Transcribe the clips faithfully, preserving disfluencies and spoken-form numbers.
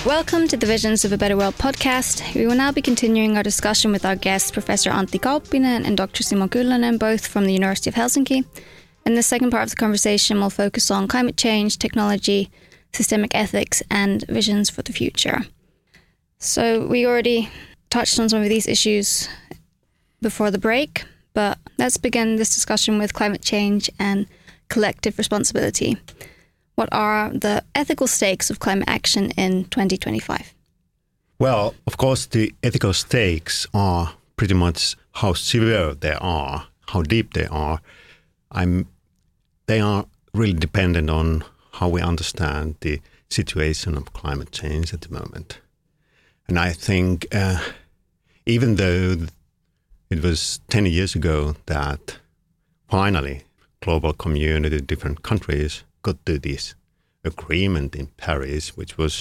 Welcome to the Visions of a Better World podcast. We will now be continuing our discussion with our guests, Professor Antti Kauppinen and Doctor Simo Kyllönen, both from the University of Helsinki. In the second part of the conversation, we'll focus on climate change, technology, systemic ethics, and visions for the future. So we already touched on some of these issues before the break, but let's begin this discussion with climate change and collective responsibility. What are the ethical stakes of climate action in twenty twenty-five? Well, of course, the ethical stakes are pretty much how severe they are, how deep they are. I'm, they are really dependent on how we understand the situation of climate change at the moment. And I think uh, even though it was ten years ago that finally global community, different countries got to this agreement in Paris, which was,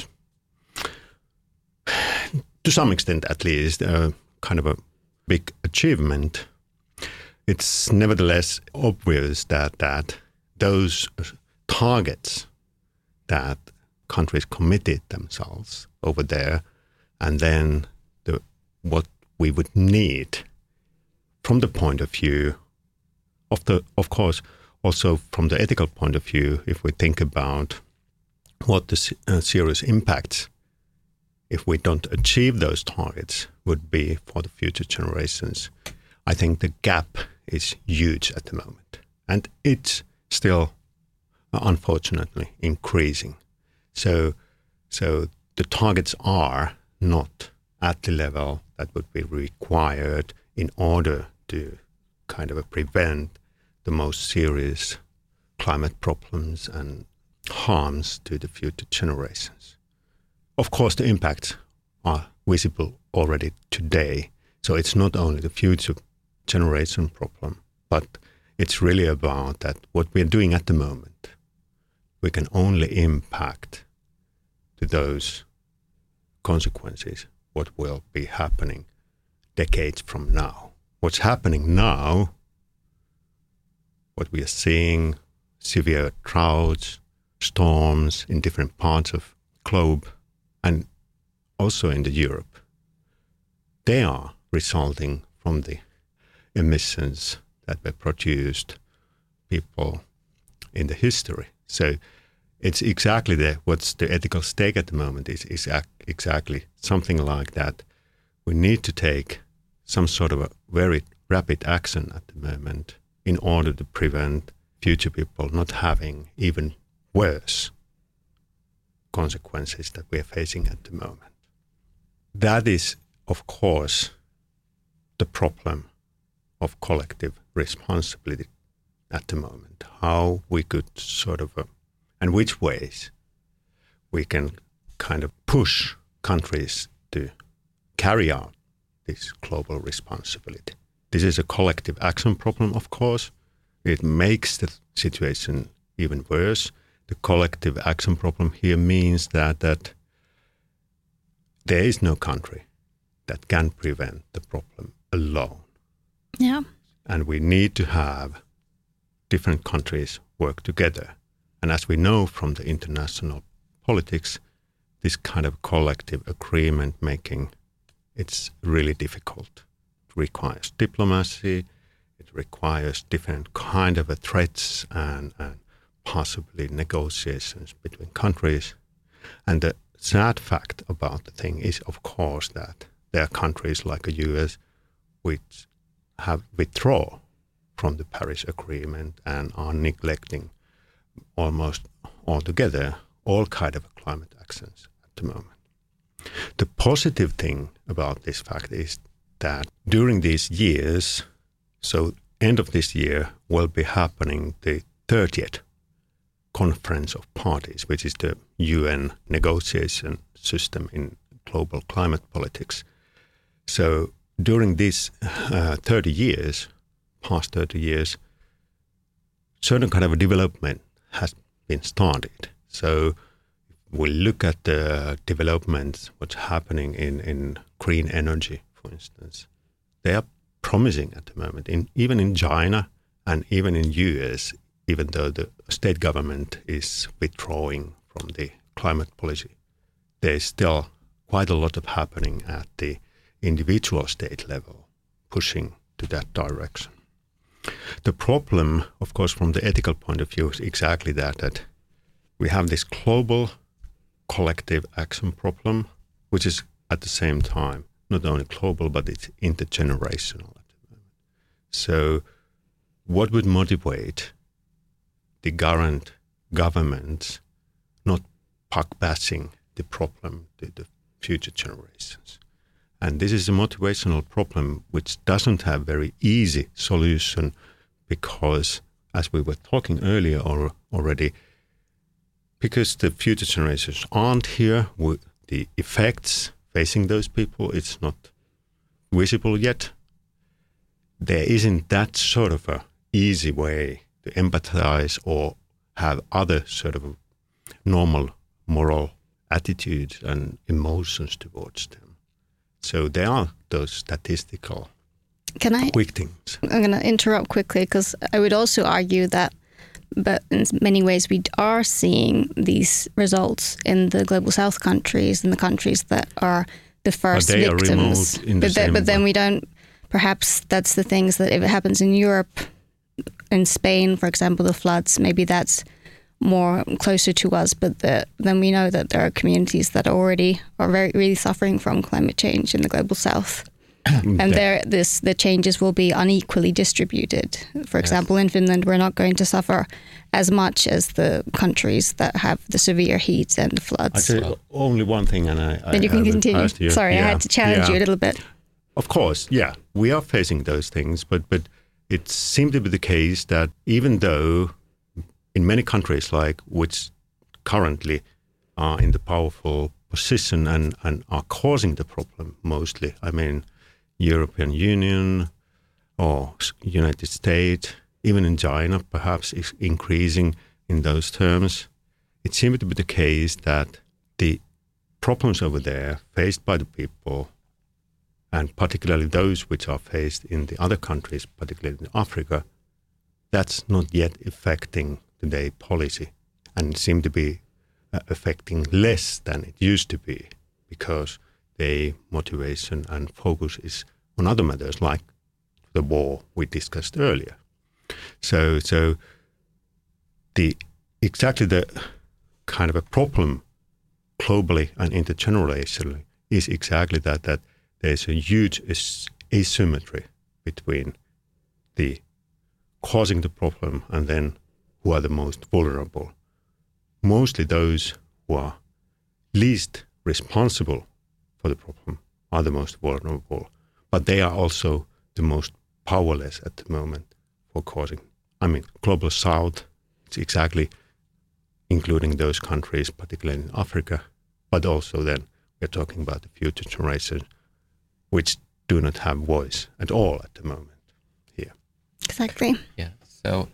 to some extent at least, uh, kind of a big achievement. It's nevertheless obvious that, that those targets that countries committed themselves over there, and then the, what we would need from the point of view of the, of course, also from the ethical point of view, if we think about what the uh, serious impacts, if we don't achieve those targets, would be for the future generations, I think the gap is huge at the moment. And it's still, uh, unfortunately, increasing. So, so the targets are not at the level that would be required in order to kind of prevent the most serious climate problems and harms to the future generations. Of course, the impacts are visible already today. So it's not only the future generation problem, but it's really about that what we're doing at the moment, we can only impact to those consequences, what will be happening decades from now. What's happening now, what we are seeing, severe droughts, storms in different parts of the globe, and also in the Europe, they are resulting from the emissions that were produced people in the history. So it's exactly the, what's the ethical stake at the moment is, is ac- exactly something like that. We need to take some sort of a very rapid action at the moment in order to prevent future people not having even worse consequences that we are facing at the moment. That is, of course, the problem of collective responsibility at the moment. How we could sort of, uh, and which ways we can kind of push countries to carry out this global responsibility. This is a collective action problem, of course. It makes the situation even worse. The collective action problem here means that, that there is no country that can prevent the problem alone. Yeah. And we need to have different countries work together. And as we know from the international politics, this kind of collective agreement making, it's really difficult. It requires diplomacy, it requires different kind of a threats and, and possibly negotiations between countries. And the sad fact about the thing is, of course, that there are countries like the U S which have withdrawn from the Paris Agreement and are neglecting almost altogether all kind of climate actions at the moment. The positive thing about this fact is that during these years, so end of this year will be happening the thirtieth Conference of Parties, which is the U N negotiation system in global climate politics. So during these uh, thirty years, past thirty years, certain kind of a development has been started. So we look at the developments, what's happening in, in green energy, for instance. They are promising at the moment, in, even in China and even in U S, even though the state government is withdrawing from the climate policy there's still quite a lot of happening at the individual state level, pushing to that direction. The problem, of course, from the ethical point of view is exactly that, that we have this global collective action problem, which is at the same time not only global, but it's intergenerational at the moment. So what would motivate the current governments not puck-bashing the problem to the future generations? And this is a motivational problem which doesn't have very easy solution because, as we were talking earlier or already, because the future generations aren't here, with the effects facing those people, it's not visible yet. There isn't that sort of a easy way to empathize or have other sort of normal moral attitudes and emotions towards them. So there are those statistical Can I, quick things. I'm going to interrupt quickly because I would also argue that, but in many ways we are seeing these results in the global south countries and the countries that are the first but they victims. Are in the but, same the, but then we don't, perhaps that's the things that if it happens in Europe, in Spain, for example, the floods, maybe that's more closer to us, but the, then we know that there are communities that already are very really suffering from climate change in the global south. And there, this the changes will be unequally distributed. For example, yes. In Finland, we're not going to suffer as much as the countries that have the severe heat and the floods. I say only one thing, and I. Then you can continue. You. Sorry, yeah. I had to challenge yeah. you a little bit. Of course, yeah, we are facing those things, but but it seemed to be the case that even though in many countries, like which currently are in the powerful position and, and are causing the problem mostly, I mean, European Union or United States, even in China, perhaps is increasing in those terms. It seemed to be the case that the problems over there faced by the people, and particularly those which are faced in the other countries, particularly in Africa, that's not yet affecting today policy, and seem to be uh, affecting less than it used to be, because the motivation and focus is on other matters like the war we discussed earlier. So, so the exactly the kind of a problem globally and intergenerationally is exactly that that there's a huge as- asymmetry between the causing the problem and then who are the most vulnerable. Mostly those who are least responsible for the problem are the most vulnerable, but they are also the most powerless at the moment for causing. I mean, global south, it's exactly including those countries, particularly in Africa, but also then we're talking about the future generation, which do not have voice at all at the moment here. Exactly. Yeah. So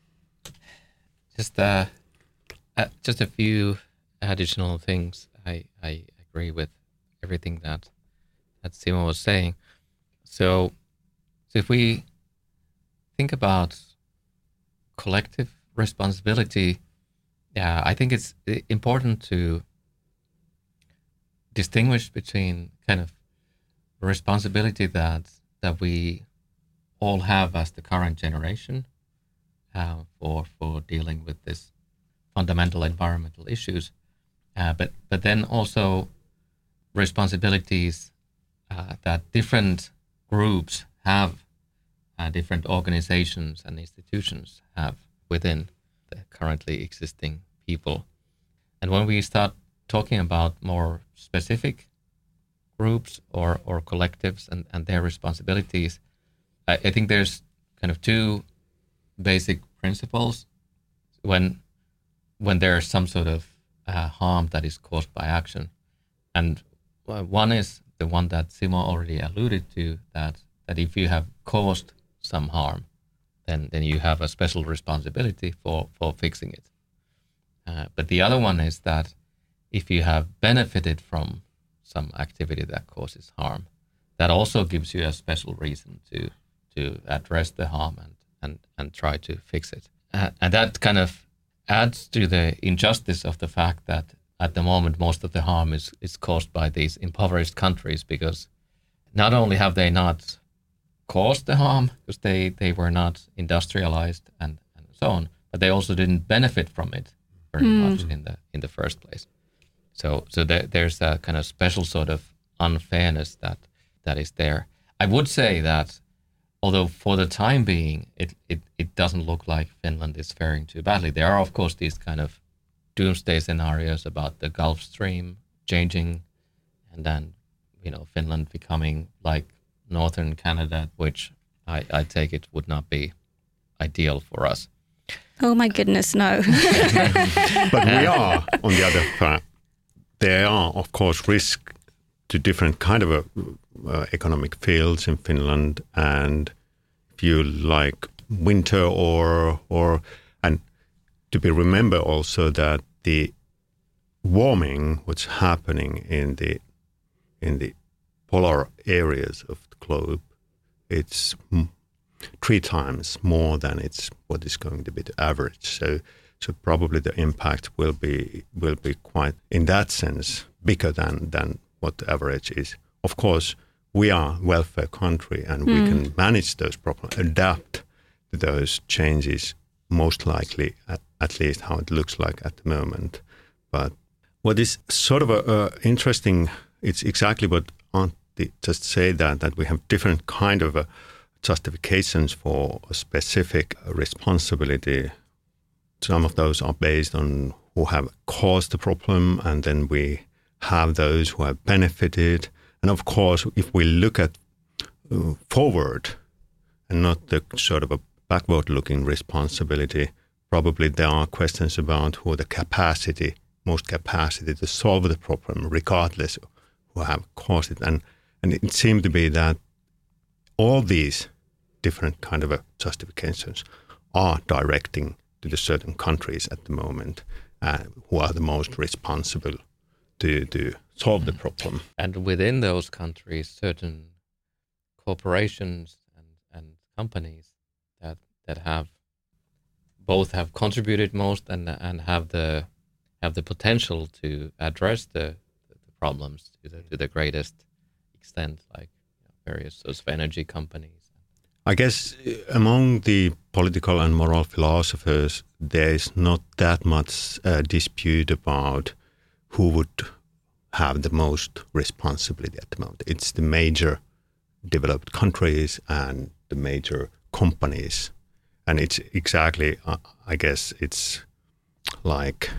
just uh, uh, just a few additional things. I, I agree with everything that that Simo was saying. So, so if we think about collective responsibility, yeah, I think it's important to distinguish between kind of responsibility that that we all have as the current generation uh, for for dealing with this fundamental environmental issues, uh, but but then also responsibilities uh, that different groups have, uh, different organizations and institutions have within the currently existing people. And when we start talking about more specific groups or, or collectives and, and their responsibilities, I, I think there's kind of two basic principles when when there's some sort of uh, harm that is caused by action. And one is the one that Simo already alluded to, that, that if you have caused some harm, then, then you have a special responsibility for, for fixing it. Uh, but the other one is that if you have benefited from some activity that causes harm, that also gives you a special reason to to address the harm and, and, and try to fix it. Uh, and that kind of adds to the injustice of the fact that at the moment, most of the harm is, is caused by these impoverished countries, because not only have they not caused the harm, because they, they were not industrialized and, and so on, but they also didn't benefit from it very mm. much in the in the first place. So so there, there's a kind of special sort of unfairness that that is there. I would say that although for the time being it, it, it doesn't look like Finland is faring too badly, there are of course these kind of doomsday scenarios about the Gulf Stream changing and then, you know, Finland becoming like northern Canada, which I, I take it would not be ideal for us. Oh my goodness, no. But we are, on the other hand, there are, of course, risks to different kind of uh, uh, economic fields in Finland, and if you like winter or or and to be remember also that the warming, what's happening in the in the polar areas of the globe, it's m- three times more than it's what is going to be the average. So, so probably the impact will be will be quite, in that sense, bigger than than what the average is. Of course, we are a welfare country, and mm. we can manage those problems, adapt to those changes. Most likely, at, at least how it looks like at the moment. But what is sort of a, a interesting, it's exactly what Antti just said, that that we have different kind of a justifications for a specific responsibility. Some of those are based on who have caused the problem, and then we have those who have benefited. And of course, if we look at uh, forward and not the sort of a backward-looking responsibility, probably there are questions about who the capacity, most capacity to solve the problem, regardless of who have caused it. And, and it seemed to be that all these different kind of uh, justifications are directing to the certain countries at the moment uh, who are the most responsible to, to solve the problem. And within those countries, certain corporations and, and companies that that have both have contributed most and and have the have the potential to address the, the problems to the to the greatest extent, like you know, various those energy companies. I guess among the political and moral philosophers, there is not that much uh, dispute about who would have the most responsibility at the moment. It's the major developed countries and the major companies. And it's exactly, uh, I guess it's like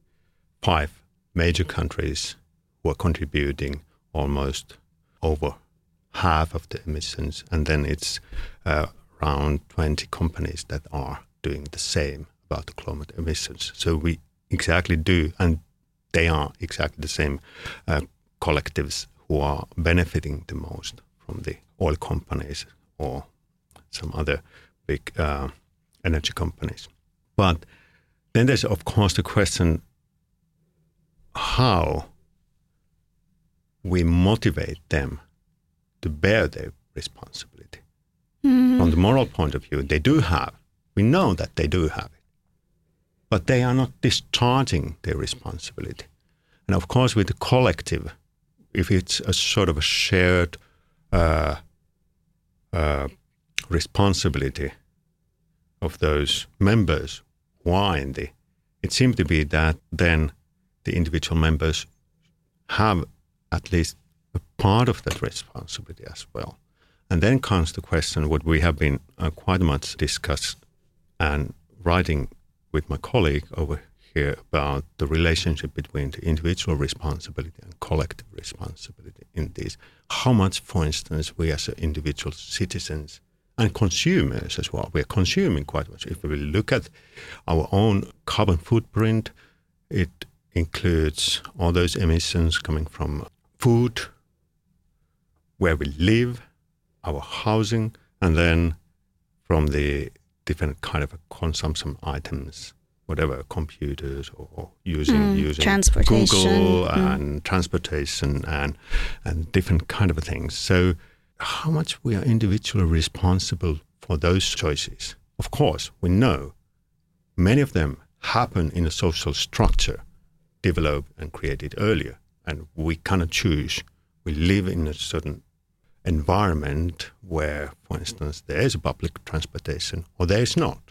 five major countries who are contributing almost over half of the emissions. And then it's uh, around twenty companies that are doing the same about the climate emissions. So we exactly do, and they are exactly the same uh, collectives who are benefiting the most from the oil companies or some other big uh, energy companies. But then there's, of course, the question how we motivate them to bear their responsibility. Mm-hmm. From the moral point of view, they do have. We know that they do have it. But they are not discharging their responsibility. And of course, with the collective, if it's a sort of a shared uh, uh, responsibility of those members who are in the, it seems to be that then the individual members have at least a part of that responsibility as well. And then comes the question, what we have been uh, quite much discussed and writing with my colleague over here about the relationship between the individual responsibility and collective responsibility in these. How much, for instance, we as individual citizens and consumers as well, we are consuming quite much. If we look at our own carbon footprint, it includes all those emissions coming from food, where we live, our housing, and then from the different kind of consumption items, whatever, computers or, or using mm, using transportation. Google mm. and transportation and and different kind of things. So how much we are individually responsible for those choices? Of course, we know many of them happen in a social structure developed and created earlier. And we cannot choose. We live in a certain environment where, for instance, there is a public transportation or there is not.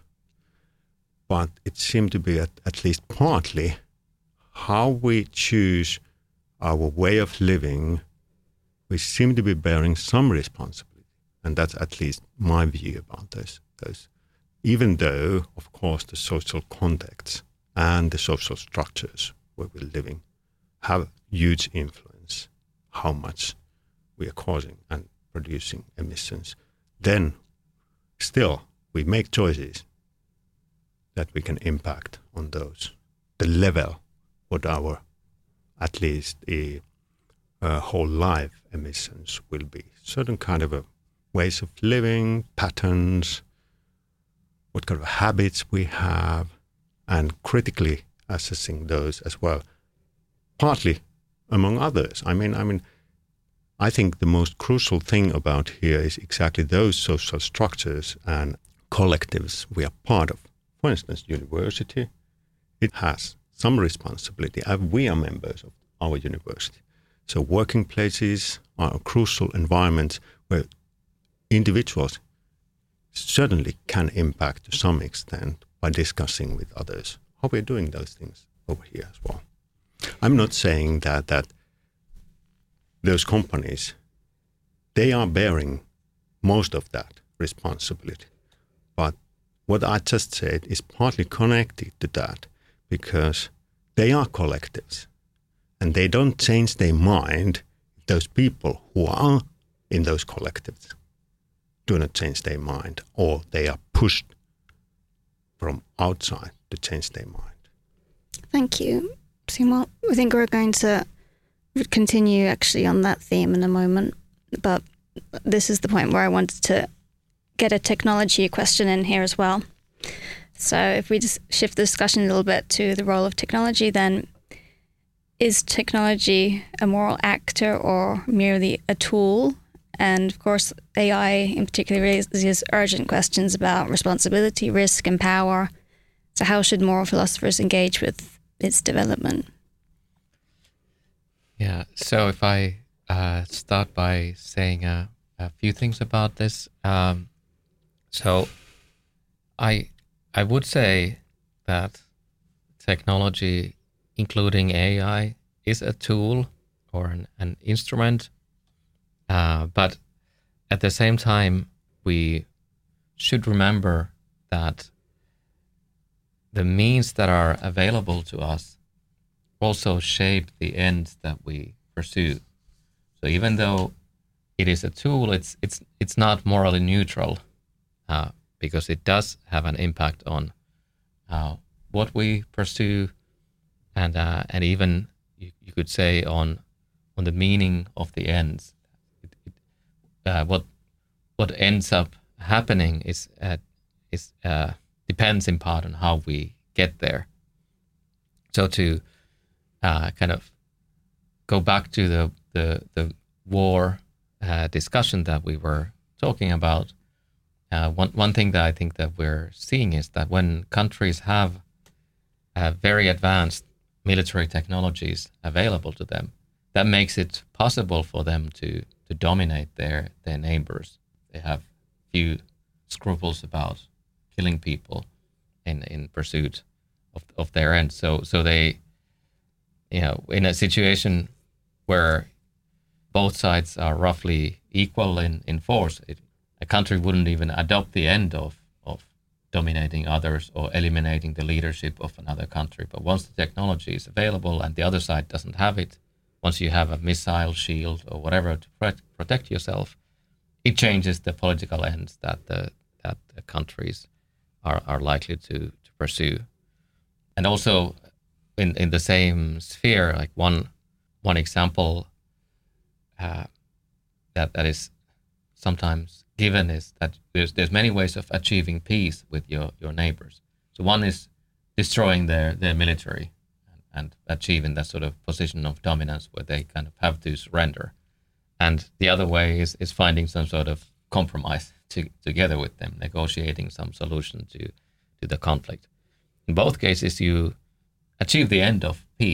But it seemed to be at, at least partly how we choose our way of living. We seem to be bearing some responsibility. And that's at least my view about those. those. Even though, of course, the social contexts and the social structures where we're living have huge influence, how much we are causing and producing emissions, then still we make choices that we can impact on those. The level, what our, at least a, a whole life emissions will be. Certain kind of a ways of living, patterns, what kind of habits we have, and critically assessing those as well. Partly, among others. I mean, I mean, I think the most crucial thing about here is exactly those social structures and collectives we are part of. For instance, university, it has some responsibility, and we are members of our university. So working places are crucial environments where individuals certainly can impact to some extent by discussing with others how we're doing those things over here as well. I'm not saying that that those companies, they are bearing most of that responsibility. But what I just said is partly connected to that because they are collectives and they don't change their mind if those people who are in those collectives do not change their mind or they are pushed from outside to change their mind. Thank you, Simo. I think we're going to continue actually on that theme in a moment, but this is the point where I wanted to get a technology question in here as well. So if we just shift the discussion a little bit to the role of technology, then is technology a moral actor or merely a tool? And of course, A I in particular raises urgent questions about responsibility, risk, and power. So how should moral philosophers engage with its development? Yeah, so if I uh, start by saying a, a few things about this. Um, so I I would say that technology, including A I, is a tool or an, an instrument. Uh, but at the same time, we should remember that the means that are available to us also shape the ends that we pursue. So even though it is a tool, it's it's it's not morally neutral uh, because it does have an impact on uh, what we pursue, and uh, and even you, you could say on on the meaning of the ends. It, it, uh, what what ends up happening is uh, is uh, depends in part on how we get there. So to uh, kind of go back to the the, the war uh, discussion that we were talking about, uh, one one thing that I think that we're seeing is that when countries have uh, very advanced military technologies available to them, that makes it possible for them to to dominate their their neighbors. They have few scruples about killing people in in pursuit of of their ends. So so they, you know, in a situation where both sides are roughly equal in in force, it, a country wouldn't even adopt the end of of dominating others or eliminating the leadership of another country. But once the technology is available and the other side doesn't have it, once you have a missile shield or whatever to pre- protect yourself, it changes the political ends that the that the countries are, are likely to, to pursue. And also in, in the same sphere, like one one example uh, that that is sometimes given is that there's there's many ways of achieving peace with your, your neighbors. So one is destroying their, their military and, and achieving that sort of position of dominance where they kind of have to surrender. And the other way is, is finding some sort of compromise to, together with them, negotiating some solution to, to the conflict. In both cases, you achieve the end of peace,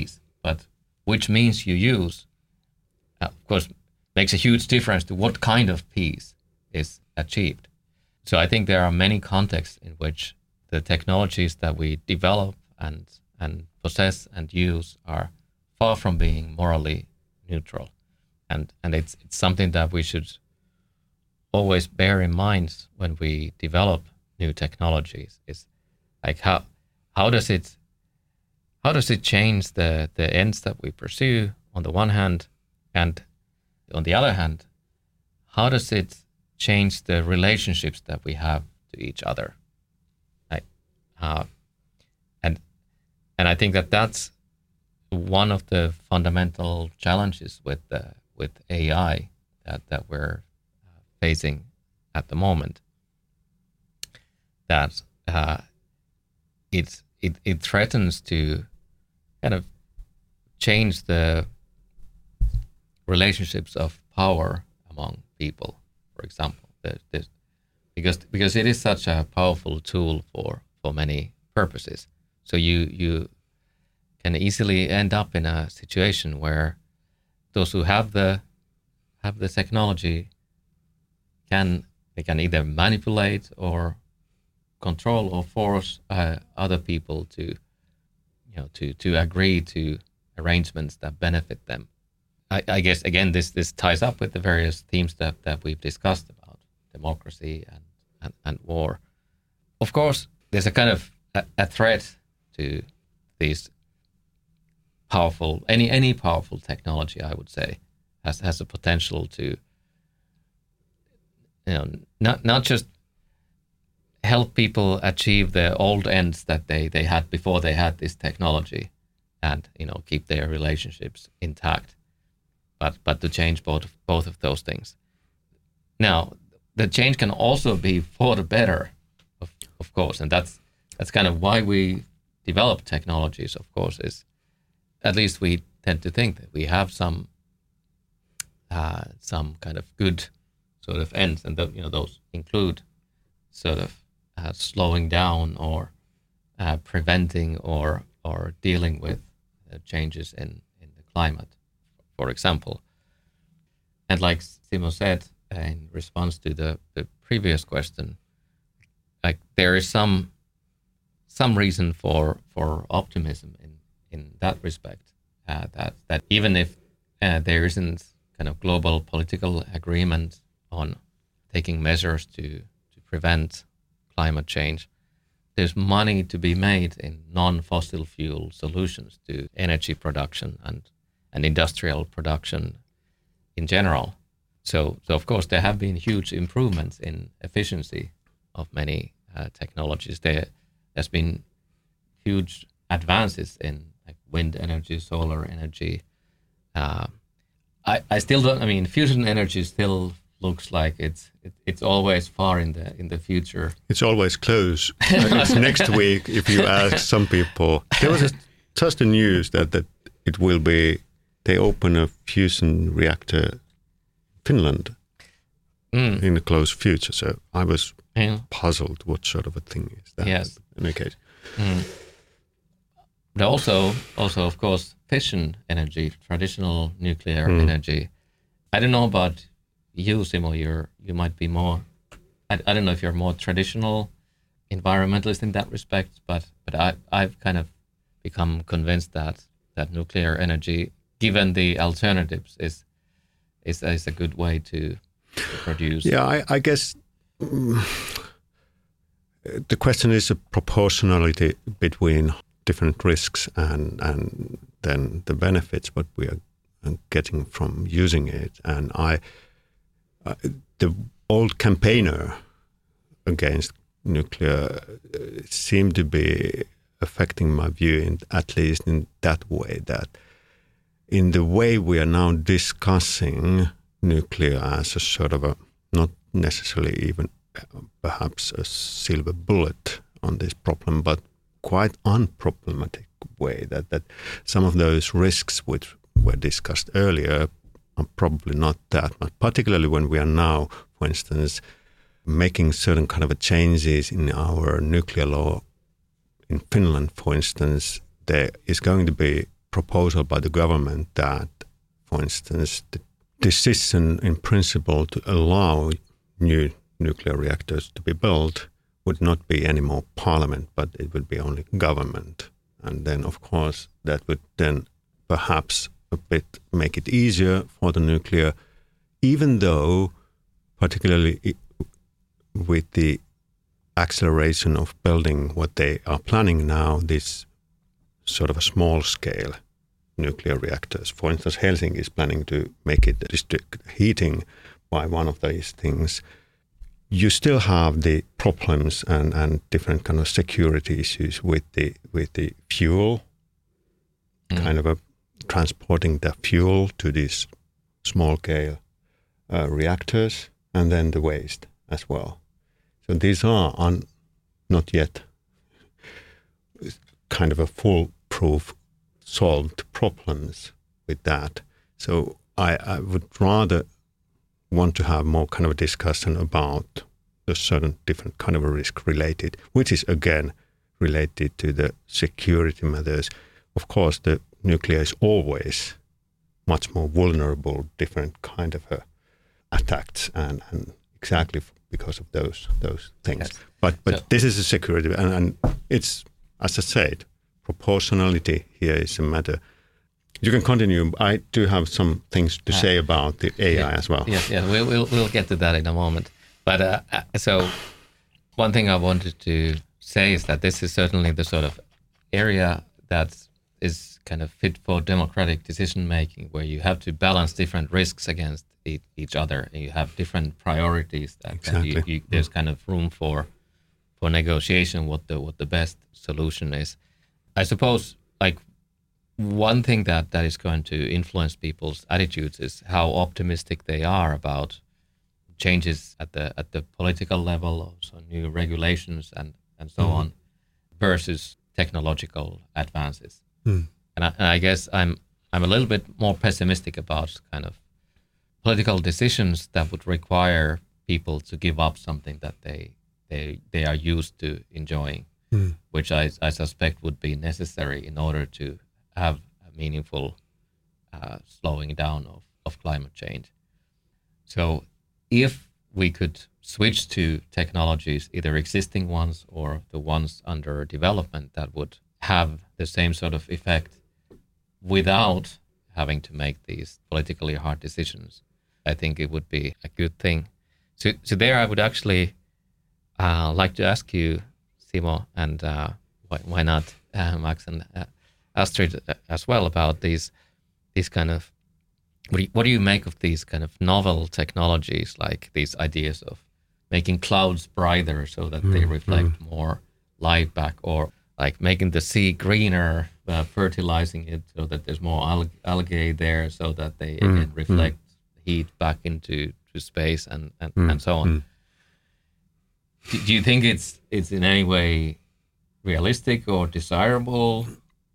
but which means you use, uh, of course, makes a huge difference to what kind of peace is achieved. So I think there are many contexts in which the technologies that we develop and and possess and use are far from being morally neutral. And and it's it's something that we should always bear in mind when we develop new technologies, is like how how does it how does it change the, the ends that we pursue on the one hand, and on the other hand, how does it change the relationships that we have to each other? Like, uh, and and I think that that's one of the fundamental challenges with the, with A I that that we're uh, facing at the moment. That uh, it it it threatens to kind of change the relationships of power among people, for example, there's, there's, because because it is such a powerful tool for, for many purposes. So you you can easily end up in a situation where those who have the have the technology can they can either manipulate or control or force uh, other people to you know to to agree to arrangements that benefit them. I, I guess again this this ties up with the various themes that, that we've discussed about democracy and, and, and war. Of course, there's a kind of a, a threat to these powerful any any powerful technology, I would say, has has a potential to you know not not just help people achieve the old ends that they, they had before they had this technology, and you know keep their relationships intact, but but to change both both of those things. Now, the change can also be for the better, of of course, and that's that's kind of why we develop technologies. Of course, is at least we tend to think that we have some uh, some kind of good sort of ends, and the, you know those include sort of uh, slowing down or uh, preventing or or dealing with uh, changes in, in the climate, for example. And like Simo said uh, in response to the, the previous question, like there is some some reason for for optimism in, in that respect. Uh, that that even if uh, there isn't kind of global political agreement on taking measures to, to prevent climate change, there's money to be made in non-fossil fuel solutions to energy production and, and industrial production in general. So, so of course, there have been huge improvements in efficiency of many uh, technologies. There has been huge advances in like wind energy, solar energy. Uh, I, I still don't. I mean, fusion energy still looks like it's it, it's always far in the in the future. It's always close. Uh, it's next week. If you ask some people, there was a, just the news that that it will be. They open a fusion reactor in Finland mm. in the close future. So I was yeah. puzzled. What sort of a thing is that? Yes. In any case. Mm. But also, also of course, fission energy, traditional nuclear mm. energy. I don't know about you, Simo. You're you might be more. I, I don't know if you're more traditional environmentalist in that respect, but but I I've kind of become convinced that that nuclear energy, given the alternatives, is is is a good way to, to produce. Yeah, I, I guess um, the question is a proportionality between different risks and and then the benefits what we are getting from using it. And I, uh, the old campaigner against nuclear uh, seemed to be affecting my view, in, at least in that way, that in the way we are now discussing nuclear as a sort of a, not necessarily even uh, perhaps a silver bullet on this problem, but quite unproblematic way, that, that some of those risks which were discussed earlier are probably not that much, particularly when we are now, for instance, making certain kind of a changes in our nuclear law in Finland, for instance. There is going to be proposal by the government that, for instance, the decision in principle to allow new nuclear reactors to be built would not be any more parliament, but it would be only government. And then, of course, that would then perhaps a bit make it easier for the nuclear, even though particularly with the acceleration of building what they are planning now, this sort of a small scale nuclear reactors. For instance, Helsinki is planning to make it district heating by one of these things. You still have the problems and, and different kind of security issues with the with the fuel, mm. kind of a transporting the fuel to these small scale uh, reactors, and then the waste as well. So these are un, not yet kind of a foolproof solved problems with that. So I, I would rather want to have more kind of a discussion about a certain different kind of a risk related, which is again related to the security matters. Of course, the nuclear is always much more vulnerable, different kind of uh, attacks, and, and exactly because of those those things. Yes. But but so, this is a security, and, and it's, as I said, proportionality here is a matter. You can continue. I do have some things to uh, say about the A I yeah, as well. Yes, yeah, we'll, we'll we'll get to that in a moment. But uh, so one thing I wanted to say is that this is certainly the sort of area that is kind of fit for democratic decision making, where you have to balance different risks against e- each other, and you have different priorities. That, exactly. that you, you, there's kind of room for for negotiation what the what the best solution is. I suppose like one thing that, that is going to influence people's attitudes is how optimistic they are about changes at the at the political level, so new regulations and, and so mm. on, versus technological advances. Mm. And, I, and I guess I'm I'm a little bit more pessimistic about kind of political decisions that would require people to give up something that they they they are used to enjoying, mm. which I, I suspect would be necessary in order to have a meaningful uh, slowing down of, of climate change. So if we could switch to technologies, either existing ones or the ones under development, that would have the same sort of effect without having to make these politically hard decisions, I think it would be a good thing. So, so there I would actually uh, like to ask you, Simo, and uh, why, why not uh, Max and uh, Astrid as well, about these these kind of, what do, you, what do you make of these kind of novel technologies, like these ideas of making clouds brighter so that mm, they reflect mm. more light back, or like making the sea greener, uh, fertilizing it so that there's more alg- algae there so that they mm, again reflect mm. heat back into to space and, and, mm, and so on. Mm. Do, do you think it's it's in any way realistic or desirable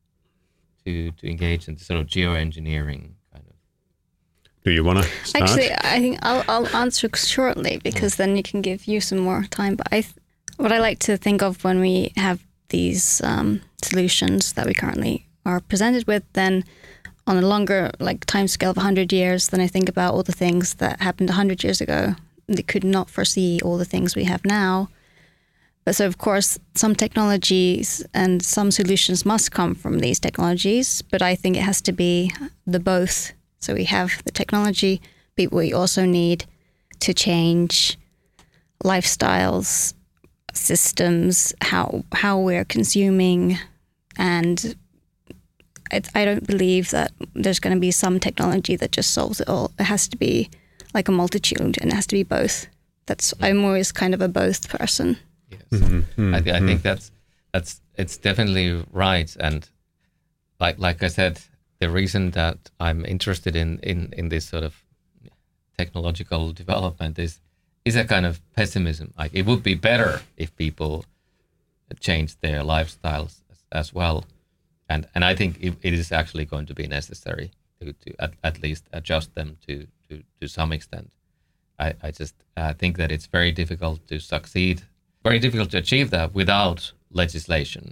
to to engage in sort of geoengineering kind of? Do you want to start? Actually, I think I'll I'll answer shortly, because then you can give you some more time. But I, th- what I like to think of when we have these um, solutions that we currently are presented with, then on a longer like time scale of one hundred years, then I think about all the things that happened one hundred years ago. They could not foresee all the things we have now. But so, of course, some technologies and some solutions must come from these technologies, but I think it has to be the both. So we have the technology, but we also need to change lifestyles, systems, how how we're consuming, and it, I don't believe that there's going to be some technology that just solves it all. It has to be like a multitude, and it has to be both. That's I'm always kind of a both person. Yes, mm-hmm, mm-hmm. I, th- I think that's that's it's definitely right, and like like I said, the reason that I'm interested in in, in this sort of technological development is is a kind of pessimism. Like it would be better if people changed their lifestyles as, as well, and and I think it, it is actually going to be necessary to, to at, at least adjust them to, to, to some extent. I, I just uh, think that it's very difficult to succeed, very difficult to achieve that without legislation.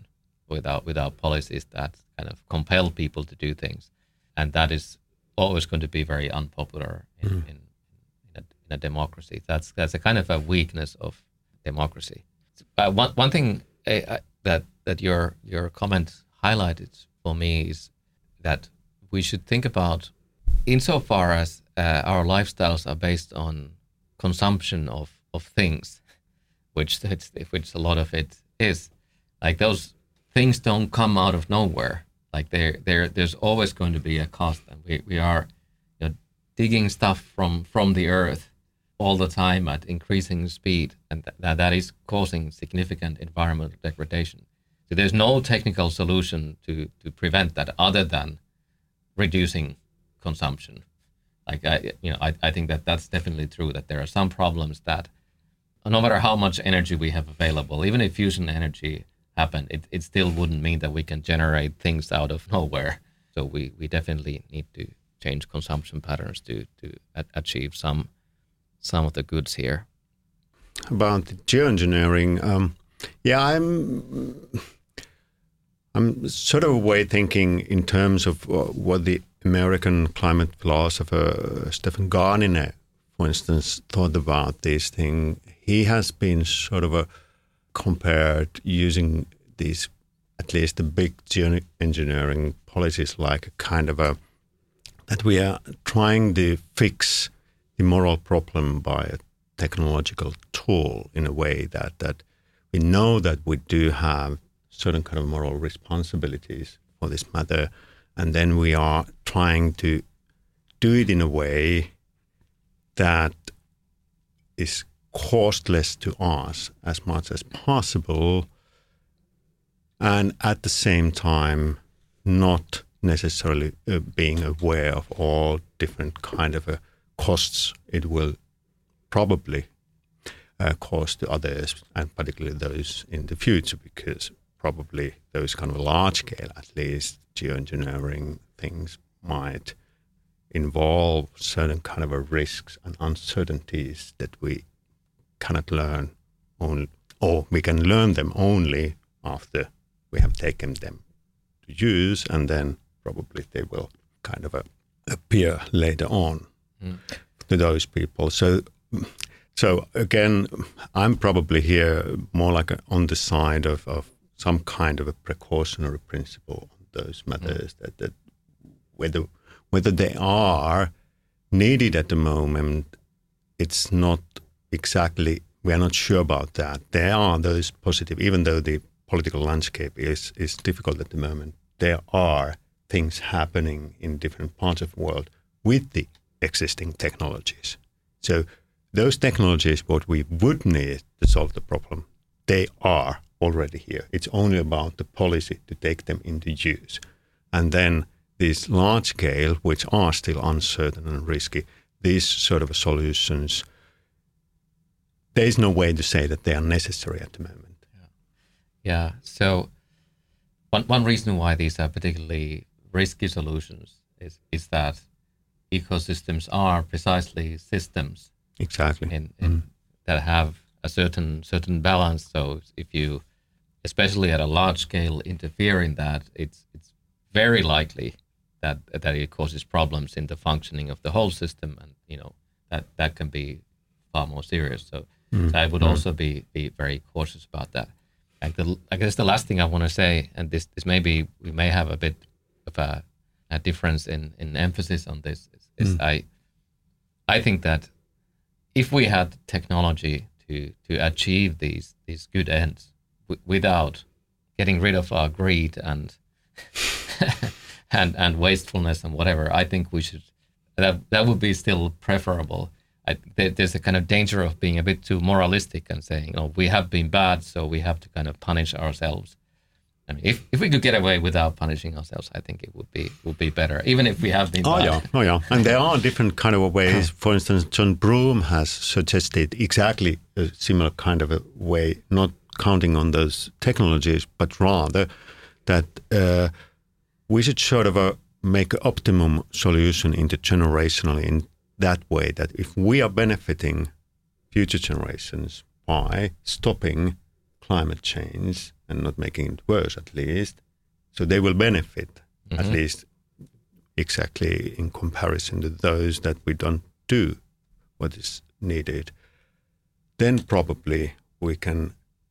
without without policies that kind of compel people to do things, and that is always going to be very unpopular in, mm. in, in, a, in a democracy. That's that's a kind of a weakness of democracy. Uh, one one thing uh, that that your your comment highlighted for me is that we should think about, insofar as uh, our lifestyles are based on consumption of, of things, which it's, which a lot of it is, like those things don't come out of nowhere. Like there, there, there's always going to be a cost, and we, we are, you know, digging stuff from, from the earth all the time at increasing speed, and th- that that is causing significant environmental degradation. So there's no technical solution to to prevent that other than reducing consumption. Like I, you know, I, I think that that's definitely true. That there are some problems that, no matter how much energy we have available, even if fusion energy happened, it, it still wouldn't mean that we can generate things out of nowhere. So we, we definitely need to change consumption patterns to to a- achieve some some of the goods here. About the geoengineering, um, yeah, I'm I'm sort of a way thinking in terms of uh, what the American climate philosopher uh, Stephen Gardiner, for instance, thought about this thing. He has been sort of a compared using these, at least the big geoengineering policies, like a kind of a, that we are trying to fix the moral problem by a technological tool in a way that, that we know that we do have certain kind of moral responsibilities for this matter, and then we are trying to do it in a way that is costless to us as much as possible, and at the same time not necessarily uh, being aware of all different kind of uh, costs it will probably uh, cause to others, and particularly those in the future, because probably those kind of large scale, at least geoengineering things, might involve certain kind of a risks and uncertainties that we cannot learn only, or we can learn them only after we have taken them to use, and then probably they will kind of uh, appear later on mm. to those people. So, so again, I'm probably here more like a, on the side of, of some kind of a precautionary principle on those matters, mm. that, that whether whether they are needed at the moment, it's not exactly, we are not sure about that. There are those positive, even though the political landscape is, is difficult at the moment, there are things happening in different parts of the world with the existing technologies. So those technologies, what we would need to solve the problem, they are already here. It's only about the policy to take them into use. And then these large scale, which are still uncertain and risky, these sort of solutions, there is no way to say that they are necessary at the moment. Yeah. Yeah. So one one reason why these are particularly risky solutions is is that ecosystems are precisely systems. Exactly. In, in mm. that have a certain certain balance. So if you, especially at a large scale, interfere in that, it's it's very likely that that it causes problems in the functioning of the whole system, and you know that that can be far more serious. So, mm. so I would mm. also be be very cautious about that. Like the, I guess the last thing I want to say, and this this maybe we may have a bit of a, a difference in, in emphasis on this, is, is mm. I I think that if we had technology to to achieve these these good ends w- without getting rid of our greed and and and wastefulness and whatever, I think we should, that that would be still preferable. I, there, there's a kind of danger of being a bit too moralistic and saying, oh, we have been bad, so we have to kind of punish ourselves. I mean, if, if we could get away without punishing ourselves, I think it would be would be better, even if we have been oh, bad. Yeah. Oh, yeah. And there are different kind of ways. For instance, John Broome has suggested exactly a similar kind of a way, not counting on those technologies, but rather that uh, we should sort of uh, make an optimum solution intergenerationally in that way, that if we are benefiting future generations by stopping climate change, and not making it worse at least. So they will benefit mm-hmm. at least exactly in comparison to those that we don't do what is needed. Then probably we can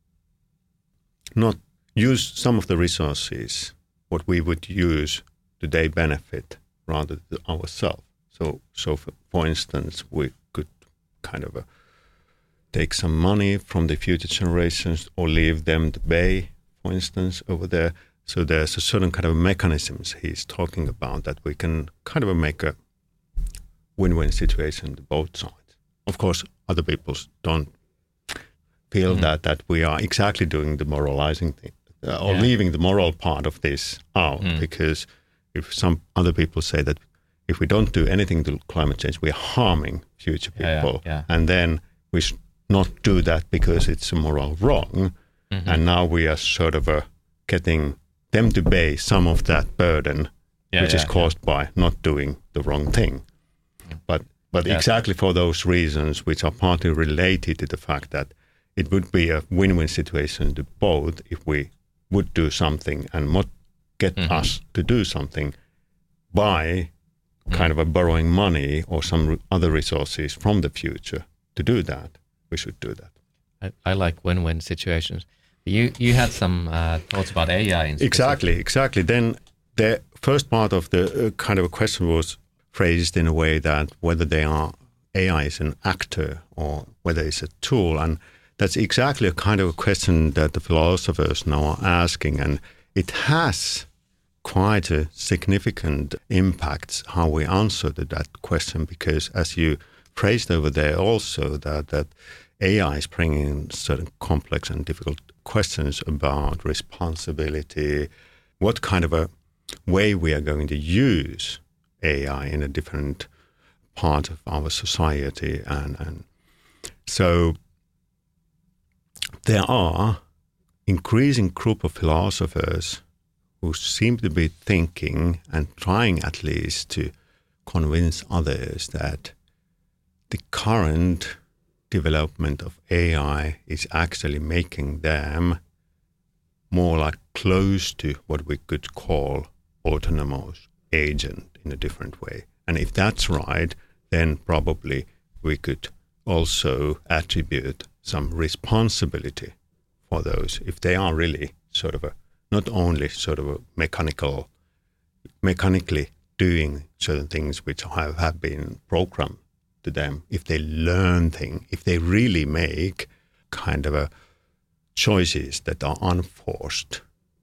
not use some of the resources what we would use to their benefit rather than ourselves. So, so for, for instance, we could kind of uh, take some money from the future generations or leave them to pay, for instance, over there. So there's a certain kind of mechanisms he's talking about that we can kind of make a win-win situation to both sides. Of course, other people don't feel mm-hmm. that that we are exactly doing the moralizing thing uh, or yeah. leaving the moral part of this out mm. because if some other people say that if we don't do anything to climate change, we're harming future people. Yeah, yeah, yeah. And then we should not do that because it's a moral wrong. Mm-hmm. And now we are sort of uh, getting them to pay some of that burden, yeah, which yeah, is caused yeah. by not doing the wrong thing. Yeah. But but yeah. exactly for those reasons, which are partly related to the fact that it would be a win-win situation to both if we would do something and not get mm-hmm. us to do something by kind of a borrowing money or some other resources from the future to do that. We should do that. I, I like win-win situations. You you had some uh, thoughts about A I. In exactly, exactly. Then the first part of the uh, kind of a question was phrased in a way that whether they are A I is an actor or whether it's a tool, and that's exactly a kind of a question that the philosophers now are asking, and it has quite a significant impact how we answer to that question, because as you phrased over there also that, that A I is bringing certain complex and difficult questions about responsibility, what kind of a way we are going to use A I in a different part of our society. And, and so there are increasing group of philosophers who seem to be thinking and trying at least to convince others that the current development of A I is actually making them more like close to what we could call autonomous agent in a different way. And if that's right, then probably we could also attribute some responsibility for those if they are really sort of a not only sort of a mechanical, mechanically doing certain things which have, have been programmed to them, if they learn things, if they really make kind of a choices that are unforced,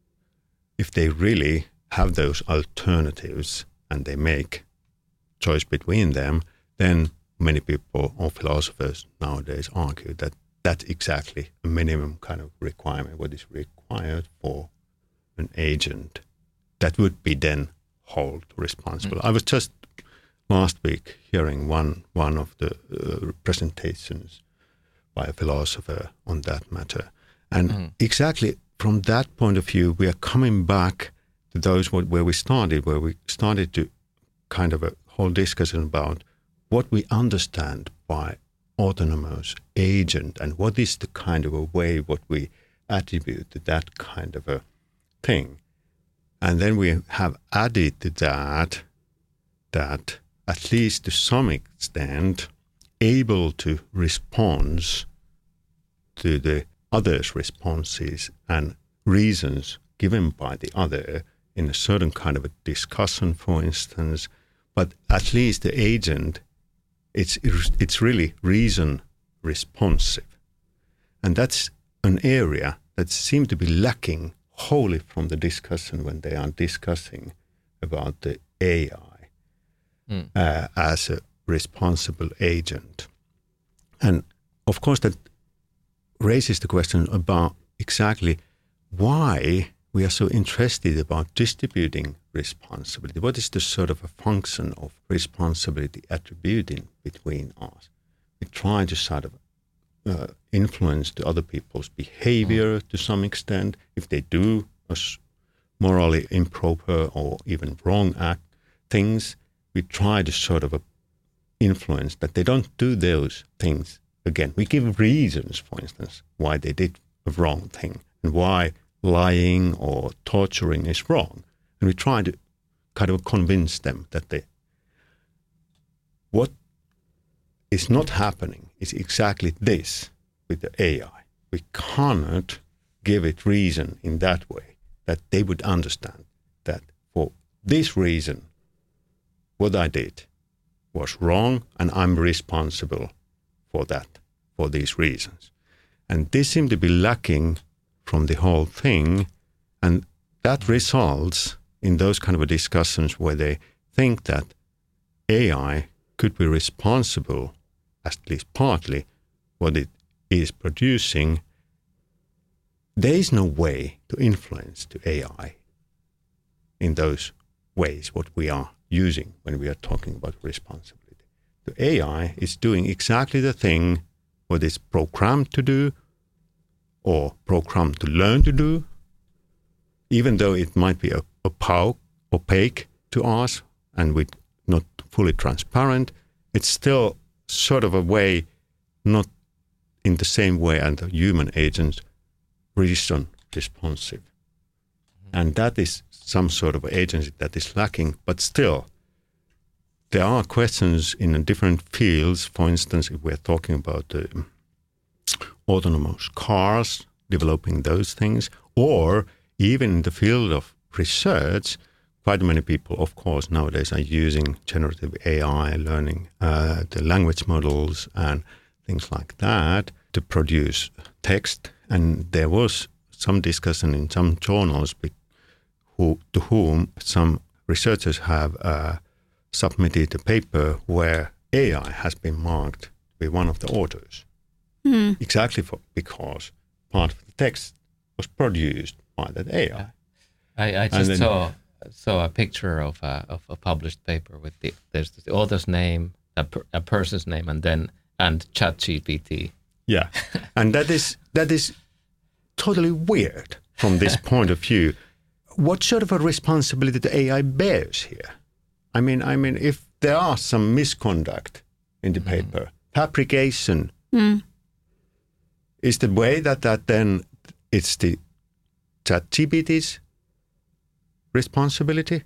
if they really have those alternatives and they make choice between them, then many people or philosophers nowadays argue that that's exactly a minimum kind of requirement, what is required for an agent that would be then held responsible. Mm. I was just last week hearing one one of the uh, presentations by a philosopher on that matter. And mm. exactly from that point of view, we are coming back to those what, where we started, where we started to kind of a whole discussion about what we understand by autonomous agent and what is the kind of a way what we attribute to that kind of a thing. And then we have added to that that at least to some extent able to respond to the other's responses and reasons given by the other in a certain kind of a discussion, for instance. But at least the agent, it's it's really reason responsive. And that's an area that seems to be lacking wholly from the discussion when they are discussing about the A I mm. uh, as a responsible agent. And of course that raises the question about exactly why we are so interested about distributing responsibility. What is the sort of a function of responsibility attributing between us? We try to sort of uh, influence the other people's behavior mm. to some extent. If they do a morally improper or even wrong act things, we try to sort of uh, influence that they don't do those things again. We give reasons, for instance, why they did a wrong thing and why lying or torturing is wrong. And we try to kind of convince them that they, what is not happening is exactly this with the A I. We cannot give it reason in that way that they would understand that for this reason, what I did was wrong and I'm responsible for that, for these reasons. And this seemed to be lacking from the whole thing, and that results in those kind of discussions where they think that A I could be responsible, at least partly, what it is producing. There is no way to influence the A I in those ways what we are using when we are talking about responsibility. The A I is doing exactly the thing what it's programmed to do or programmed to learn to do, even though it might be opaque to us and with not fully transparent, it's still sort of a way, not in the same way as the human agents, reason responsive. Mm-hmm. And that is some sort of agency that is lacking, but still, there are questions in different fields. For instance, if we're talking about the uh, autonomous cars, developing those things, or even in the field of research, quite many people, of course, nowadays are using generative A I, learning uh, the language models and things like that to produce text. And there was some discussion in some journals who, to whom some researchers have uh, submitted a paper where A I has been marked to be one of the authors. Mm. Exactly for, because part of the text was produced by that A I. Yeah. I, I just then, saw saw a picture of a, of a published paper with the there's the author's name, a, per, a person's name, and then and ChatGPT. Yeah, and that is that is totally weird from this point of view. What sort of a responsibility the A I bears here? I mean, I mean, if there are some misconduct in the mm. paper, fabrication. Mm. Is the way that, that then it's the ChatGPT's responsibility?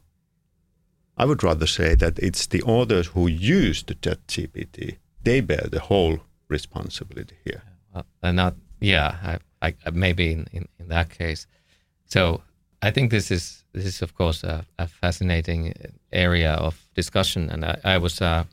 I would rather say that it's the authors who use the ChatGPT. They bear the whole responsibility here. Well, and not, yeah, I, I, maybe in, in, in that case. So I think this is this is of course a, a fascinating area of discussion, and I, I was uh,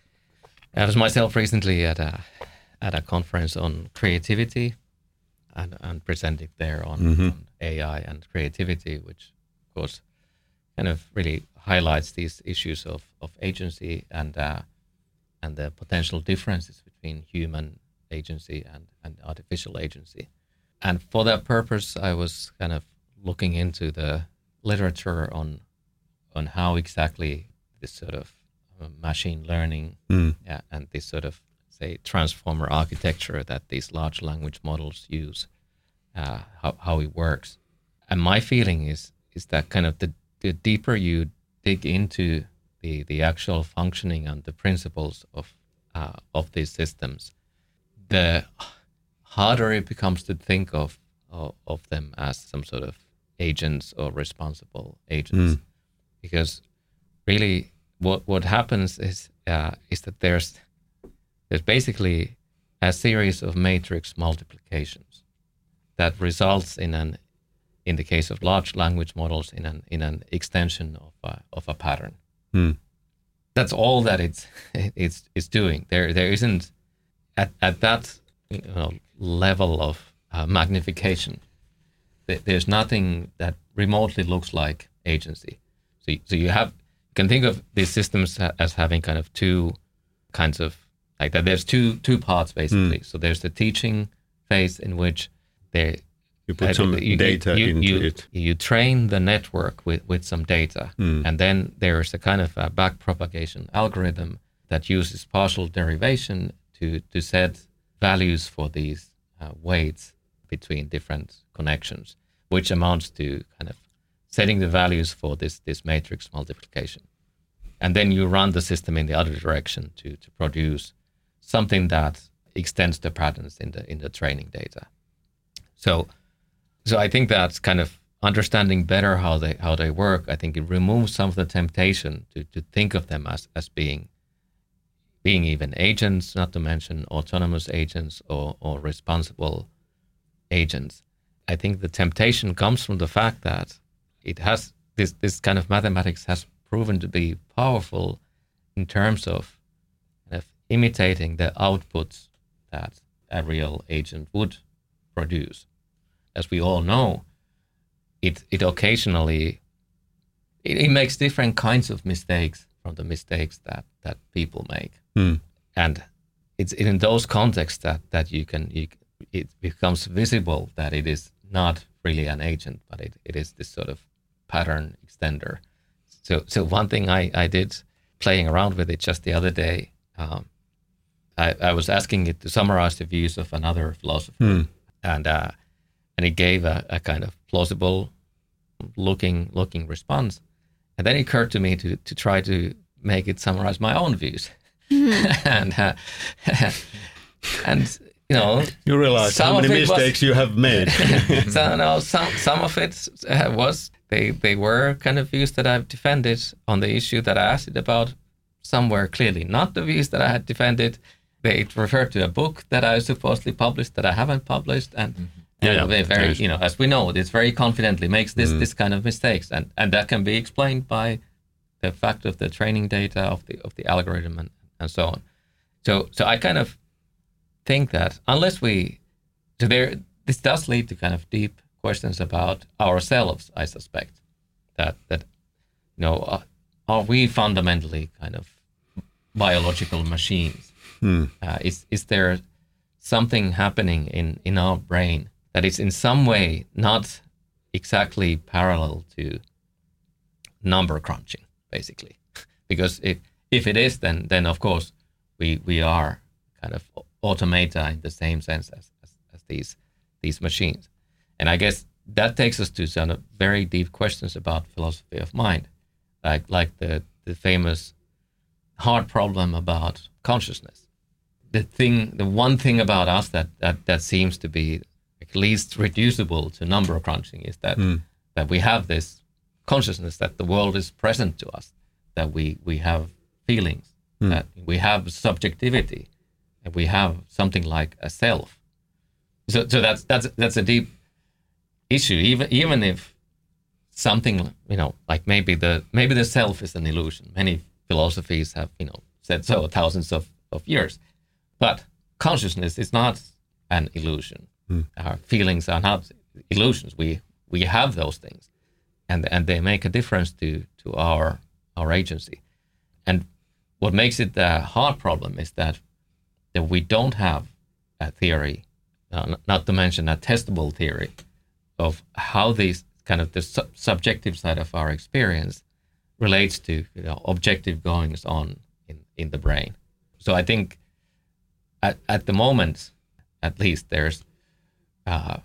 I was myself recently at a. at a conference on creativity and, and presented there on, mm-hmm. on A I and creativity, which of course kind of really highlights these issues of, of agency and uh, and the potential differences between human agency and, and artificial agency. And for that purpose, I was kind of looking into the literature on on how exactly this sort of uh, machine learning mm. yeah, and this sort of say transformer architecture that these large language models use, uh, how how it works. And my feeling is is that kind of the, the deeper you dig into the the actual functioning and the principles of uh, of these systems, the harder it becomes to think of of, of them as some sort of agents or responsible agents, mm. because really what what happens is uh, is that there's There's basically a series of matrix multiplications that results in an, in the case of large language models, in an in an extension of a, of a pattern. Mm. That's all that it's it's it's doing. There there isn't at at that you know, level of uh, magnification. There's nothing that remotely looks like agency. So so you have you can think of these systems as having kind of two kinds of like that. There's two two parts basically. Mm. So there's the teaching phase in which they you put uh, some you, data you, into you, it. You train the network with, with some data, mm. and then there's a kind of a backpropagation algorithm that uses partial derivation to to set values for these uh, weights between different connections, which amounts to kind of setting the values for this this matrix multiplication. And then you run the system in the other direction to, to produce something that extends the patterns in the in the training data. So so I think that's kind of understanding better how they how they work. I think it removes some of the temptation to, to think of them as, as being being even agents, not to mention autonomous agents or, or responsible agents. I think the temptation comes from the fact that it has this this kind of mathematics has proven to be powerful in terms of, kind of imitating the outputs that a real agent would produce. As we all know, it it occasionally it, it makes different kinds of mistakes from the mistakes that, that people make, mm. and it's in those contexts that that you can you, it becomes visible that it is not really an agent, but it, it is this sort of pattern extender. So so one thing I, I did playing around with it just the other day, um, I, I was asking it to summarize the views of another philosopher, mm. and uh, and it gave a, a kind of plausible looking looking response. And then it occurred to me to, to try to make it summarize my own views. Mm. and uh, and you know, you realize how many mistakes was, you have made. so no, some some of it uh, was they they were kind of views that I've defended on the issue that I asked it about. Some were clearly not the views that I had defended. They referred to a book that I supposedly published that I haven't published, and, mm-hmm. and yeah, they very, you know, as we know, it's very confidently makes this mm. this kind of mistakes, and, and that can be explained by the fact of the training data of the of the algorithm and, and so on. So so I kind of think that unless we, so there, this does lead to kind of deep questions about ourselves. I suspect that that you know, uh, are we fundamentally kind of biological machines? Hmm. Uh, is is there something happening in, in our brain that is in some way not exactly parallel to number crunching, basically? Because if if it is, then then of course we we are kind of automata in the same sense as, as, as these these machines. And I guess that takes us to some very deep questions about philosophy of mind, like like the, the famous hard problem about consciousness. The thing, the one thing about us that, that, that seems to be at least reducible to number crunching is that mm. that we have this consciousness that the world is present to us, that we, we have feelings, mm. that we have subjectivity, and we have something like a self. So so that's that's that's a deep issue. Even even if something, you know, like maybe the maybe the self is an illusion. Many philosophies have, you know, said so thousands of, of years. But consciousness is not an illusion. Mm. Our feelings are not illusions. We we have those things, and and they make a difference to to our our agency. And what makes it a hard problem is that that we don't have a theory, uh, not to mention a testable theory, of how these kind of the su- subjective side of our experience relates to, you know, objective goings on in, in the brain. So I think at, at the moment, at least, there's, uh,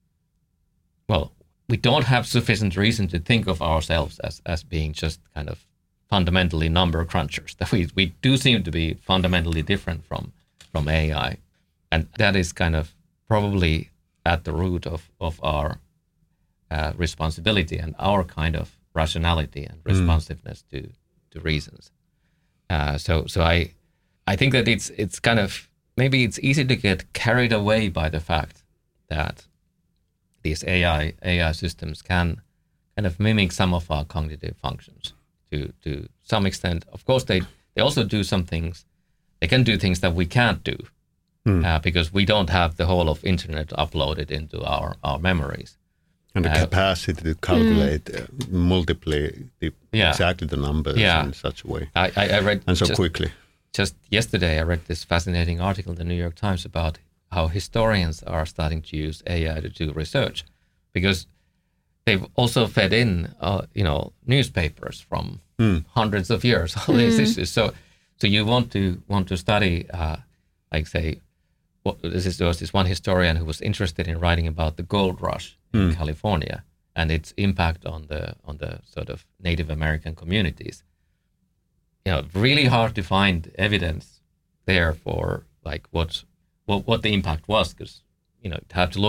well, we don't have sufficient reason to think of ourselves as, as being just kind of fundamentally number crunchers. That we, we do seem to be fundamentally different from from A I. And that is kind of probably at the root of, of our uh, responsibility and our kind of rationality and responsiveness mm. to, to reasons. Uh, so so I I think that it's it's kind of, maybe it's easy to get carried away by the fact that these A I A I systems can kind of mimic some of our cognitive functions to to some extent. Of course, they, they also do some things. They can do things that we can't do mm. uh, because we don't have the whole of internet uploaded into our, our memories. And the uh, capacity to calculate, mm. uh, multiply the, yeah. exactly the numbers yeah. in such a way. I, I, I read and so just, quickly. Just yesterday, I read this fascinating article in the New York Times about how historians are starting to use A I to do research, because they've also fed in, uh, you know, newspapers from mm. hundreds of years, all mm. these issues. So, so you want to want to study, uh, like say, what, this is, there was this one historian who was interested in writing about the gold rush in mm. California and its impact on the on the sort of Native American communities. You know, really hard to find evidence there for like what what, what the impact was, because, you know, you have to look at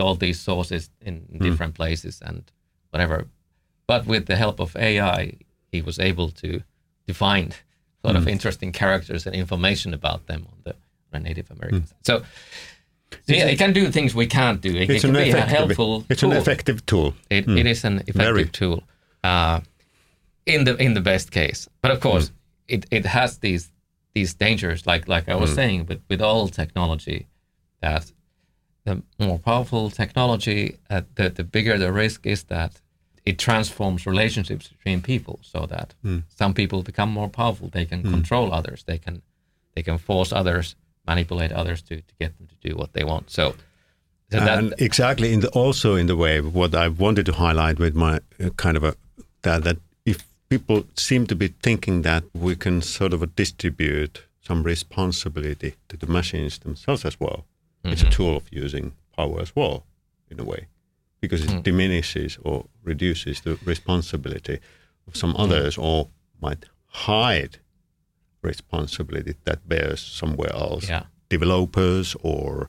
all these sources in different mm. places and whatever. But with the help of A I, he was able to to find a lot mm. of interesting characters and information about them on the, on the Native American mm. side. So, so yeah, it can do things we can't do. It, it can be a helpful It's tool. an effective tool. It, mm. it is an effective Very. tool uh, in the in the best case. But of course, mm. it, it has these these dangers, like like I was mm. saying, with, with all technology, that the more powerful technology, uh, the, the bigger the risk is that it transforms relationships between people, so that mm. some people become more powerful. They can mm. control others. They can they can force others, manipulate others to, to get them to do what they want. So, so that, and exactly in the also in the way what I wanted to highlight with my uh, kind of a that that if people seem to be thinking that we can sort of distribute some responsibility to the machines themselves as well. Mm-hmm. It's a tool of using power as well, in a way, because it mm. diminishes or reduces the responsibility of some mm. others, or might hide responsibility that bears somewhere else. Yeah. Developers, or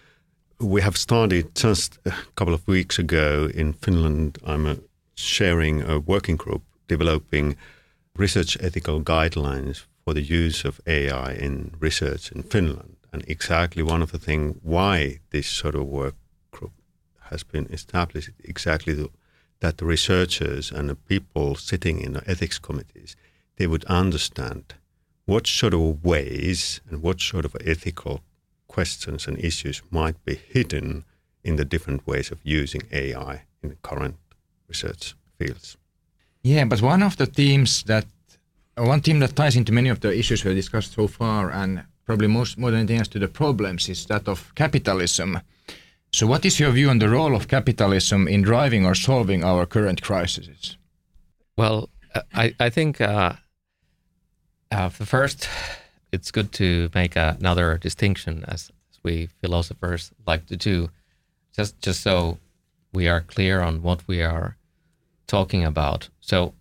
we have started just a couple of weeks ago in Finland. I'm uh, sharing a working group developing research ethical guidelines for the use of A I in research in Finland. And exactly one of the things why this sort of work group has been established, exactly the, that the researchers and the people sitting in the ethics committees, they would understand what sort of ways and what sort of ethical questions and issues might be hidden in the different ways of using A I in the current research fields. Yeah, but one of the themes that, one theme that ties into many of the issues we've discussed so far, and probably most, more than anything else, to the problems, is that of capitalism. So what is your view on the role of capitalism in driving or solving our current crises? Well, I, I think uh, uh, first, it's good to make another distinction, as, as we philosophers like to do, just, just so we are clear on what we are talking about. So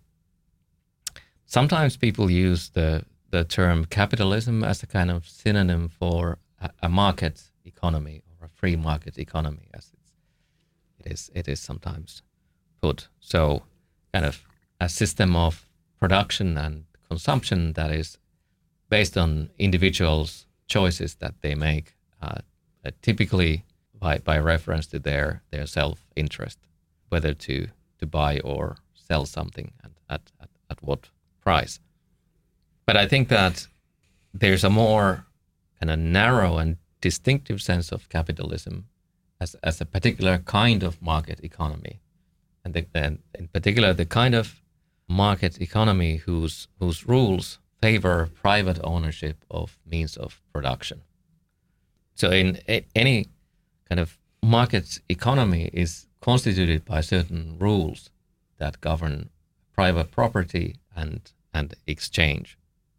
sometimes people use the the term capitalism as a kind of synonym for a, a market economy or a free market economy, as it's, it is it is sometimes put. So kind of a system of production and consumption that is based on individuals' choices that they make, uh, uh, typically by, by reference to their, their self-interest, whether to, to buy or sell something and at, at, at what price. But I think that there's a more kind of narrow and distinctive sense of capitalism as, as a particular kind of market economy. And, the, and in particular, the kind of market economy whose whose rules favor private ownership of means of production. So in a, any kind of market economy is constituted by certain rules that govern private property and, and exchange.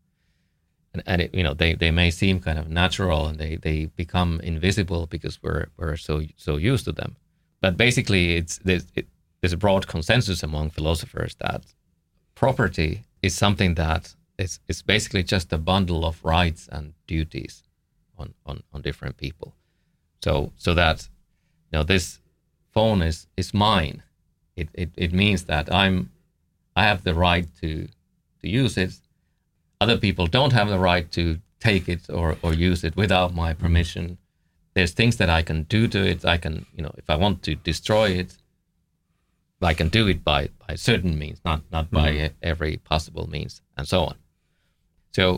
And, and it, you know, they, they may seem kind of natural, and they, they become invisible because we're we're so so used to them. But basically, it's there's, it, there's a broad consensus among philosophers that property is something that is is basically just a bundle of rights and duties on, on, on different people. So so that you know this phone is is mine. It it it means that I'm I have the right to to use it. Other people don't have the right to take it or, or use it without my permission. There's things that I can do to it. I can, you know, if I want to destroy it, I can do it by, by certain means, not not by mm-hmm. every possible means, and so on. So,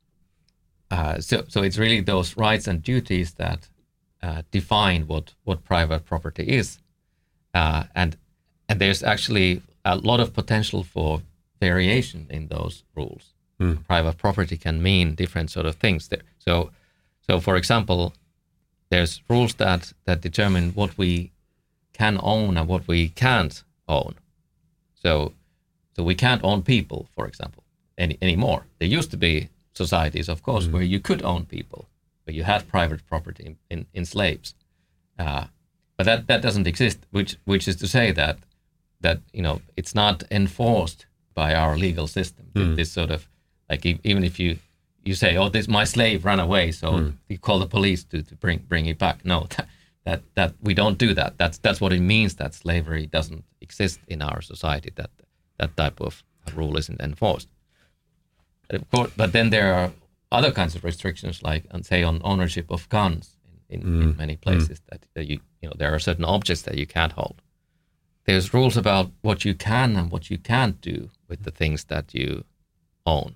uh, so so it's really those rights and duties that uh, define what, what private property is, uh, and and there's actually a lot of potential for variation in those rules. Mm. Private property can mean different sort of things. There. So, so for example, there's rules that, that determine what we can own and what we can't own. So, so we can't own people, for example, any anymore. There used to be societies, of course, mm. where you could own people, where you had private property in, in, in slaves. Uh, but that, that doesn't exist, which which is to say that that you know it's not enforced by our legal system. Mm. This sort of like even if you, you say, oh, this my slave ran away, so mm. you call the police to, to bring bring it back. No, that that that we don't do that. That's that's what it means that slavery doesn't exist in our society. That that type of rule isn't enforced. But of course, but then there are other kinds of restrictions, like say on ownership of guns in, in, mm. in many places. Mm. That, that you you know there are certain objects that you can't hold. There's rules about what you can and what you can't do with the things that you own.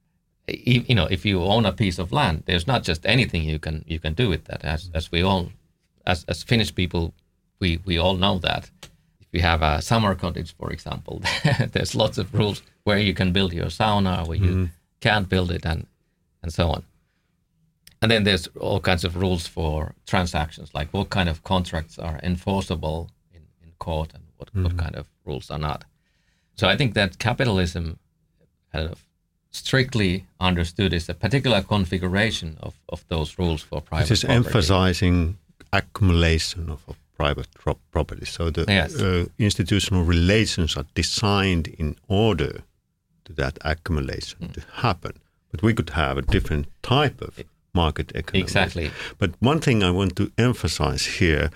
You know, if you own a piece of land, there's not just anything you can you can do with that. As as we all, as as Finnish people, we we all know that. If you have a summer cottage, for example, there's lots of rules where you can build your sauna, where you mm. can't build it, and and so on. And then there's all kinds of rules for transactions, like what kind of contracts are enforceable in, in court and what, mm. what kind of rules are not. So I think that capitalism kind of strictly understood is a particular configuration of, of those rules for private property. It is property. emphasizing accumulation of, of private pro- property. So the yes. uh, institutional relations are designed in order to that accumulation mm. to happen. But we could have a different type of market economy. Exactly. But one thing I want to emphasize here,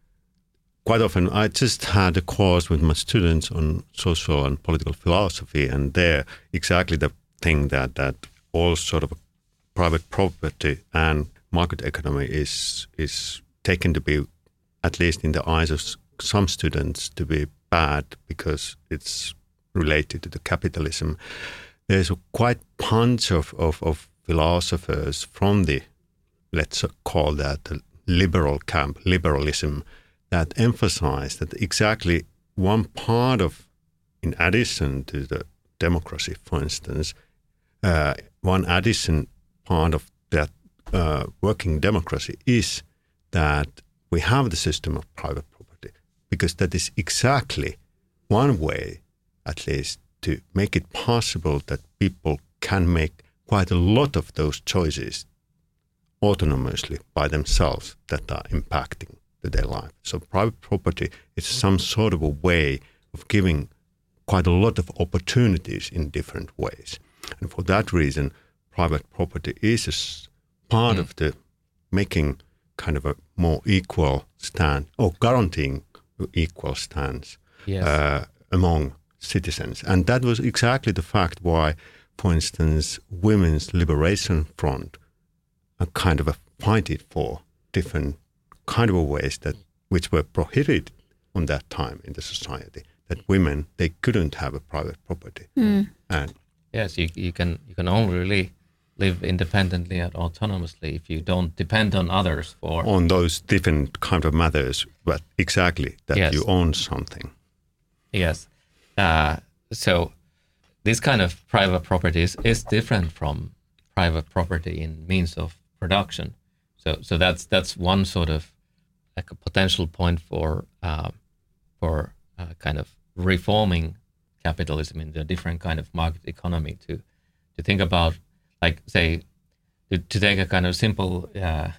quite often I just had a course with my students on social and political philosophy, and there exactly the thing that, that all sort of private property and market economy is is taken to be, at least in the eyes of some students, to be bad because it's related to the capitalism. There's a quite bunch of, of, of philosophers from the, let's call that the liberal camp, liberalism, that emphasize that exactly one part of, in addition to the democracy, for instance, uh, one addition part of that uh, working democracy is that we have the system of private property, because that is exactly one way, at least, to make it possible that people can make quite a lot of those choices autonomously by themselves that are impacting their life. So private property is some sort of a way of giving quite a lot of opportunities in different ways. And for that reason, private property is a part mm. of the making kind of a more equal stand, or guaranteeing equal stance yes. uh, among citizens. And that was exactly the fact why, for instance, Women's Liberation Front are kind of a fighted for different kind of ways that which were prohibited on that time in the society, that women, they couldn't have a private property. Mm. And yes, you you can you can only really live independently and autonomously if you don't depend on others for on those different kind of matters, but exactly that yes. you own something. Yes. Uh, so this kind of private property is, is different from private property in means of production. So so that's that's one sort of like a potential point for uh, for uh, kind of reforming capitalism into a different kind of market economy, to to think about, like, say, to, to take a kind of simple uh,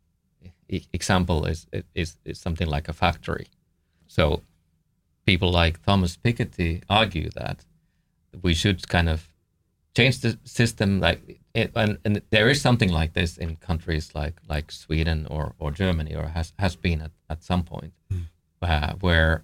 e- example is, is is something like a factory. So people like Thomas Piketty argue that we should kind of change the system, like it, and, and there is something like this in countries like like Sweden or, or Germany, or has, has been at, at some point, mm. uh, where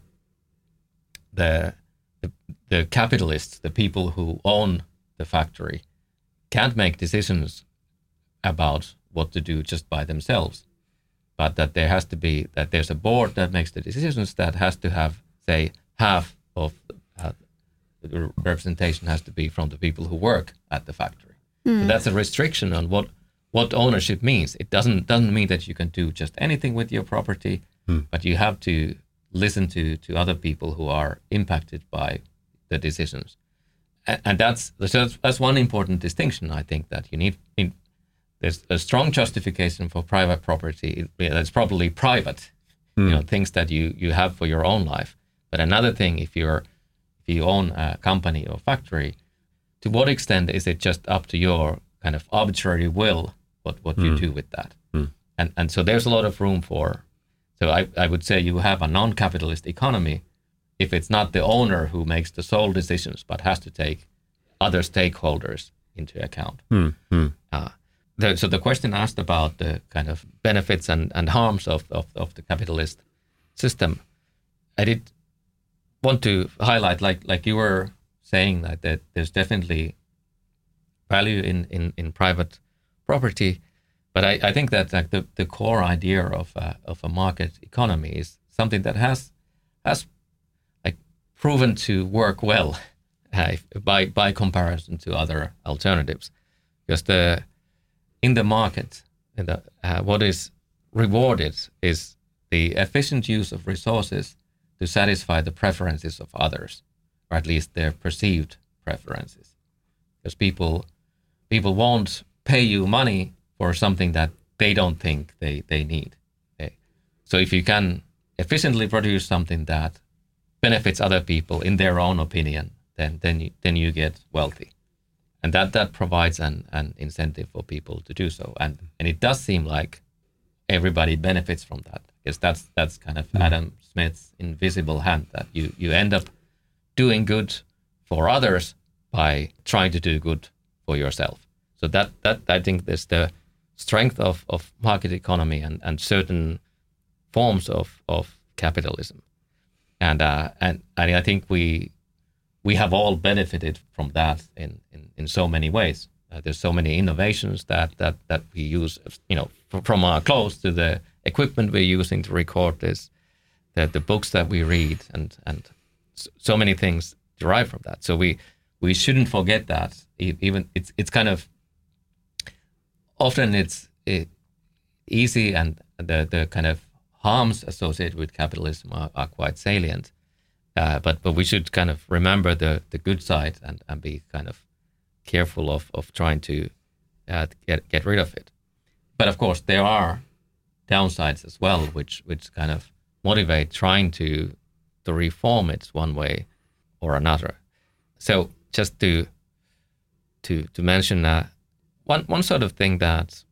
the, the the capitalists, the people who own the factory, can't make decisions about what to do just by themselves, but that there has to be that there's a board that makes the decisions, that has to have, say, half of uh, the representation has to be from the people who work at the factory. Mm. So that's a restriction on what what ownership means. It doesn't doesn't mean that you can do just anything with your property, mm. but you have to listen to to other people who are impacted by the decisions. And, and that's that's one important distinction, I think, that you need. In, there's a strong justification for private property that's probably private, mm. you know, things that you you have for your own life. But another thing, if you're if you own a company or factory, to what extent is it just up to your kind of arbitrary will what, what mm. you do with that? Mm. And and so there's a lot of room for, so I, I would say you have a non-capitalist economy if it's not the owner who makes the sole decisions, but has to take other stakeholders into account. Mm. Mm. Uh, the, so the question asked about the kind of benefits and, and harms of, of, of the capitalist system. I did want to highlight, like like you were saying, that, that there's definitely value in, in, in private property, but I, I think that like the, the core idea of a, of a market economy is something that has has like proven to work well uh, by by comparison to other alternatives, because the in the market, in the, uh, what is rewarded is the efficient use of resources to satisfy the preferences of others, or at least their perceived preferences. Because people people won't pay you money for something that they don't think they, they need. Okay? So if you can efficiently produce something that benefits other people in their own opinion, then then you, then you get wealthy. And that, that provides an, an incentive for people to do so. And and it does seem like everybody benefits from that. Because that's that's kind of mm. Adam Smith's invisible hand, that you, you end up doing good for others by trying to do good for yourself. So that, that I think is the strength of, of market economy and, and certain forms of, of capitalism. And uh, and and I think we we have all benefited from that in, in, in so many ways. Uh, there's so many innovations that, that, that we use, you know, from, from our clothes to the equipment we're using to record this, the, the books that we read, and, and so many things derive from that. So we we shouldn't forget that. Even it's it's kind of often it's it, easy, and the the kind of harms associated with capitalism are, are quite salient. Uh, but but we should kind of remember the, the good side, and, and be kind of careful of, of trying to uh, get get rid of it. But of course there are downsides as well, which which kind of motivate trying to to reform it one way or another. So just to to to mention uh, one one sort of thing that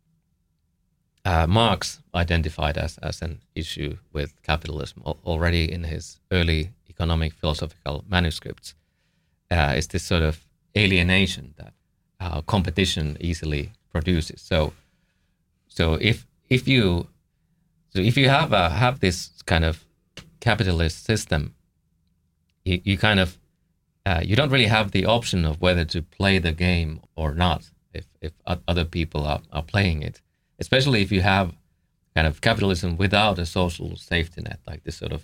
uh, Marx identified as as an issue with capitalism already in his early economic philosophical manuscripts uh, is this sort of alienation that uh, competition easily produces. So so if if you so if you have a, have this kind of capitalist system, you, you kind of uh, you don't really have the option of whether to play the game or not if if other people are, are playing it. Especially if you have kind of capitalism without a social safety net, like this sort of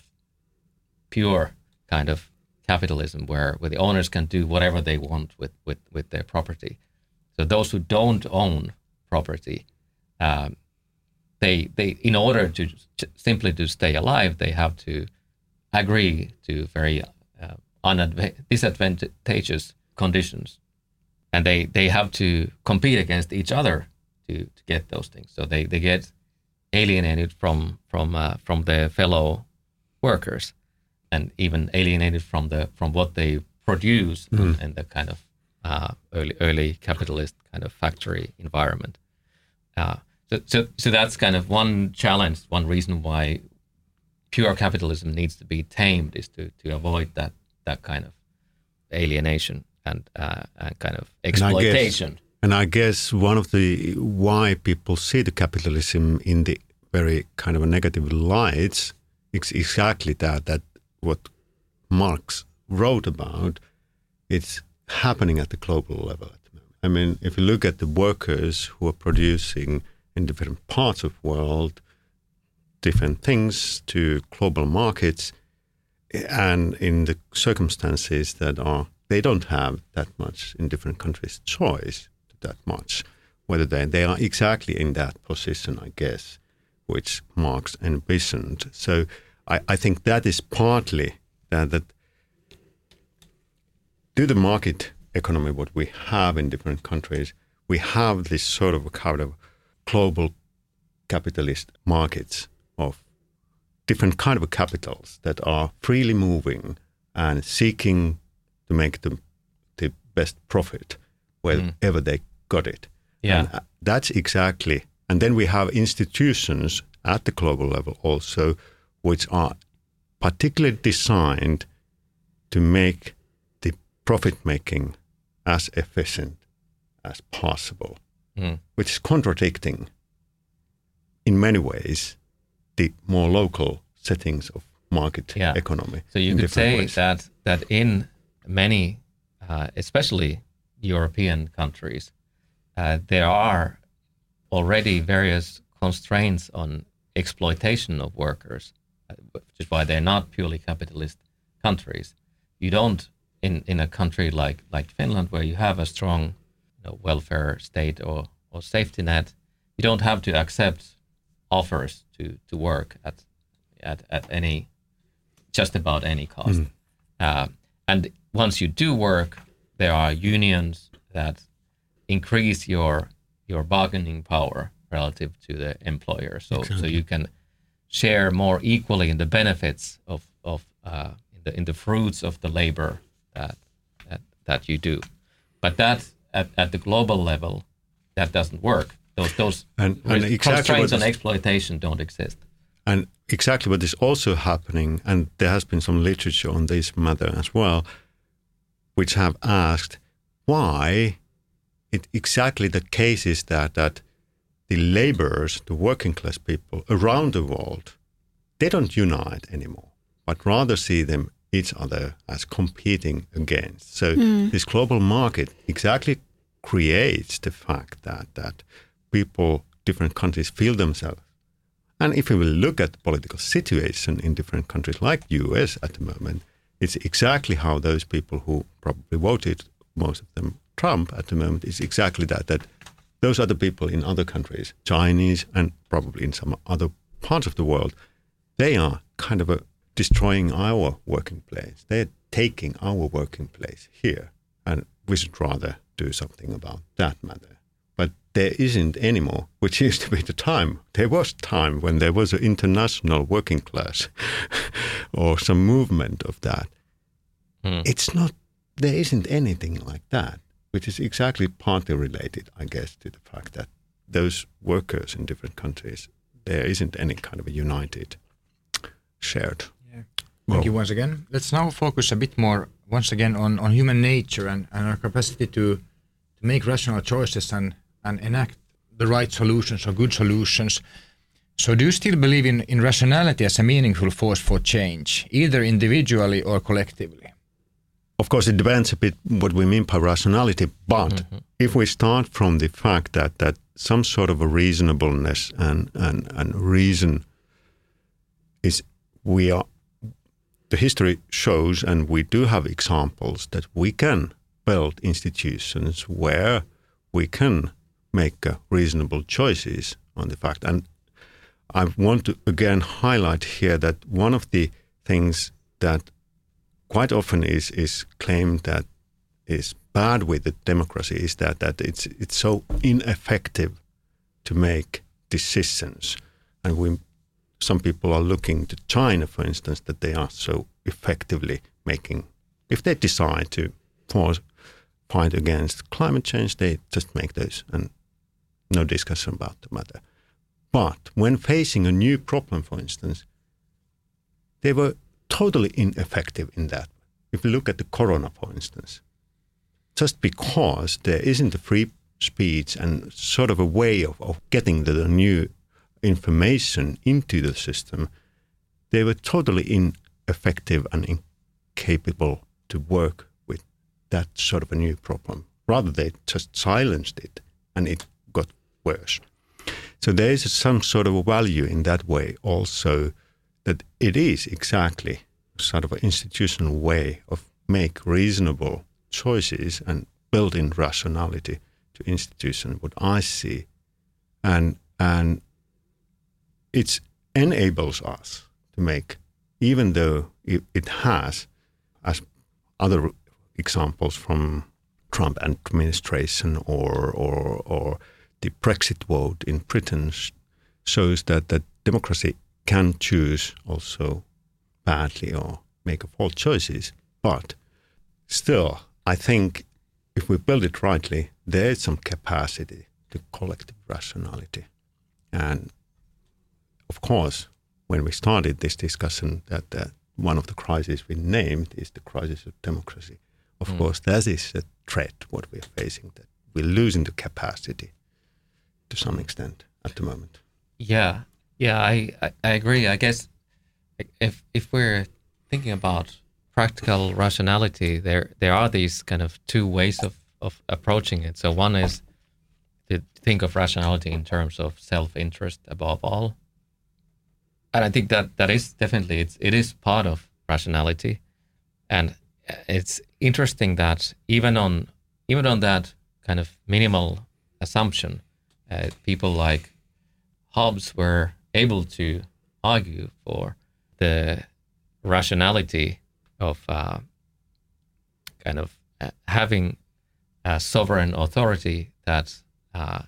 pure kind of capitalism where, where the owners can do whatever they want with, with, with their property. So those who don't own property, um, they they in order to simply to stay alive, they have to agree to very uh, unadva- disadvantageous conditions, and they, they have to compete against each other to, to get those things. So they, they get alienated from from uh, from their fellow workers, and even alienated from the from what they produce mm. in, in the kind of uh, early early capitalist kind of factory environment. Uh, so, so so that's kind of one challenge, one reason why pure capitalism needs to be tamed, is to to avoid that that kind of alienation and uh, and kind of exploitation. And I, guess, and I guess one of the why people see the capitalism in the very kind of a negative lights is exactly that that what Marx wrote about. It's happening at the global level at the moment. I mean, if you look at the workers who are producing in different parts of the world different things to global markets, and in the circumstances that are, they don't have that much in different countries choice that much, whether they, they are exactly in that position, I guess, which Marx envisioned. So I, I think that is partly that, that to the market economy, what we have in different countries, we have this sort of a kind of global capitalist markets of different kind of capitals that are freely moving and seeking to make the, the best profit wherever mm. they got it. Yeah, and that's exactly. And then we have institutions at the global level also, which are particularly designed to make the profit making as efficient as possible. mm. which is contradicting in many ways the more local settings of market yeah. economy. So you could say ways. that that in many, uh, especially European countries, uh, there are already various constraints on exploitation of workers, uh, which is why they're not purely capitalist countries. You don't, in, in a country like, like Finland, where you have a strong you know, welfare state or, or safety net, you don't have to accept offers to, to work at, at at any, just about any cost. Mm. Uh, and once you do work, there are unions that increase your your bargaining power relative to the employer. So exactly. so you can share more equally in the benefits of of uh, in the in the fruits of the labor that that, that you do. But that at, at the global level, that doesn't work. Those those and, and exactly constraints on exploitation don't exist. And exactly what is also happening, and there has been some literature on this matter as well, which have asked why it exactly the case is that that the laborers, the working class people around the world, they don't unite anymore, but rather see them each other as competing against. So mm. this global market exactly creates the fact that that people, different countries feel themselves. And if we will look at the political situation in different countries like U S at the moment, it's exactly how those people who probably voted, most of them Trump at the moment, is exactly that, that those are the people in other countries, Chinese and probably in some other parts of the world, they are kind of a destroying our working place. They're taking our working place here. And we should rather do something about that matter. But there isn't anymore, which used to be the time. There was time when there was an international working class or some movement of that. Mm. It's not, there isn't anything like that, which is exactly partly related, I guess, to the fact that those workers in different countries, there isn't any kind of a united, shared. Yeah. Thank you once again. Let's now focus a bit more, once again, on, on human nature and, and our capacity to, to make rational choices and and enact the right solutions or good solutions. So do you still believe in, in rationality as a meaningful force for change, either individually or collectively? Of course, it depends a bit what we mean by rationality, but mm-hmm. if we start from the fact that, that some sort of a reasonableness and, and, and reason is, we are, the history shows, and we do have examples, that we can build institutions where we can make uh, reasonable choices on the fact. And I want to again highlight here that one of the things that quite often is is claimed that is bad with the democracy is that that it's it's so ineffective to make decisions. And we some people are looking to China, for instance, that they are so effectively making, if they decide to force fight against climate change, they just make those and no discussion about the matter. But when facing a new problem, for instance, they were totally ineffective in that. If you look at the corona, for instance, just because there isn't a free speech and sort of a way of, of getting the, the new information into the system, they were totally ineffective and incapable to work with that sort of a new problem. Rather, they just silenced it and it got worse. So there is some sort of a value in that way also, that it is exactly sort of an institutional way of make reasonable choices and build in rationality to institution, what I see. And and it enables us to make, even though it, it has, as other examples from Trump administration or or or the Brexit vote in Britain shows that, that democracy can choose also badly or make false choices. But still, I think if we build it rightly, there is some capacity to collective rationality. And of course, when we started this discussion, that uh, one of the crises we named is the crisis of democracy. Of mm. course, that is a threat, what we're facing, that we're losing the capacity to some extent at the moment. Yeah, yeah, I, I, I agree. I guess if if we're thinking about practical rationality, there there are these kind of two ways of, of approaching it. So one is to think of rationality in terms of self-interest above all. And I think that that is definitely, it's, it is part of rationality. And it's interesting that even on even on that kind of minimal assumption, uh, people like Hobbes were able to argue for the rationality of uh, kind of uh, having a sovereign authority that uh,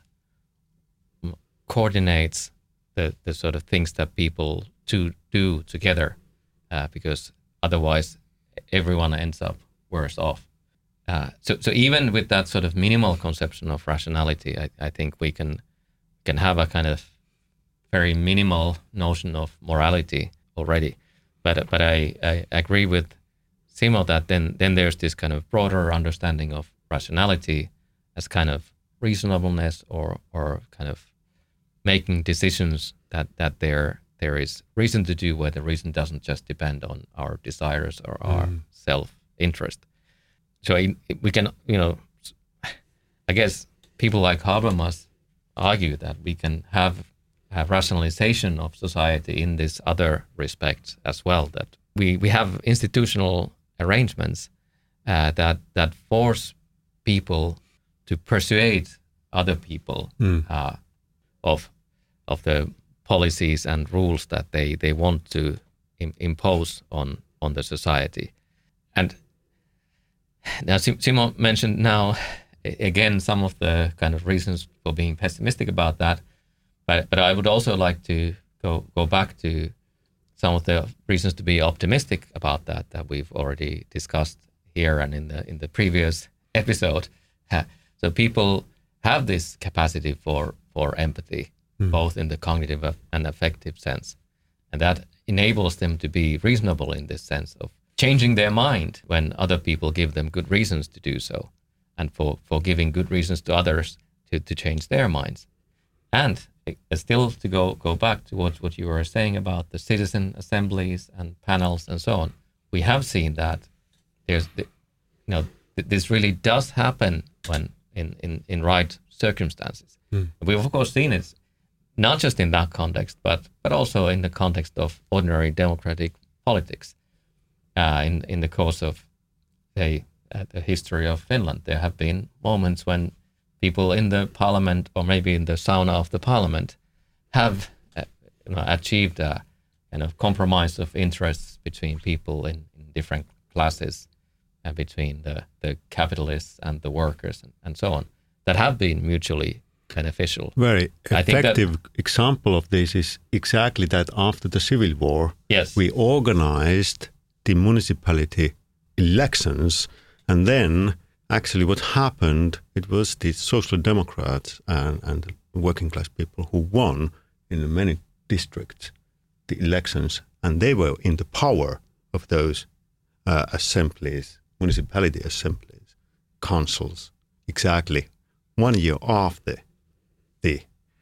coordinates the, the sort of things that people to do together, uh, because otherwise everyone ends up worse off. Uh, so, so even with that sort of minimal conception of rationality, I, I think we can can have a kind of very minimal notion of morality already. But but I, I agree with Simo that then then there's this kind of broader understanding of rationality as kind of reasonableness or or kind of making decisions that that there there is reason to do, where the reason doesn't just depend on our desires or our mm. self-interest. So we can, you know, I guess people like Habermas argue that we can have have rationalization of society in this other respect as well, that we, we have institutional arrangements uh, that that force people to persuade other people mm. uh, of of the policies and rules that they, they want to im- impose on, on the society. And now Simo mentioned now again some of the kind of reasons for being pessimistic about that, but but I would also like to go go back to some of the reasons to be optimistic about that that we've already discussed here and in the in the previous episode. So people have this capacity for for empathy, mm. both in the cognitive and affective sense, and that enables them to be reasonable in this sense of changing their mind when other people give them good reasons to do so, and for, for giving good reasons to others to, to change their minds. And uh, still to go go back to what, what you were saying about the citizen assemblies and panels and so on, we have seen that there's, the, you know, th- this really does happen when in, in, in right circumstances. Mm. We've of course seen it not just in that context, but but also in the context of ordinary democratic politics. Uh, in in the course of say, uh, the history of Finland, there have been moments when people in the parliament, or maybe in the sauna of the parliament, have uh, you know, achieved a kind of compromise of interests between people in, in different classes, and between the, the capitalists and the workers, and, and so on, that have been mutually beneficial. Very effective that, example of this is exactly that after the Civil War, yes. we organized the municipality elections, and then actually what happened, it was the Social Democrats and, and working class people who won in many districts the elections, and they were in the power of those uh, assemblies, municipality assemblies, councils, exactly one year after the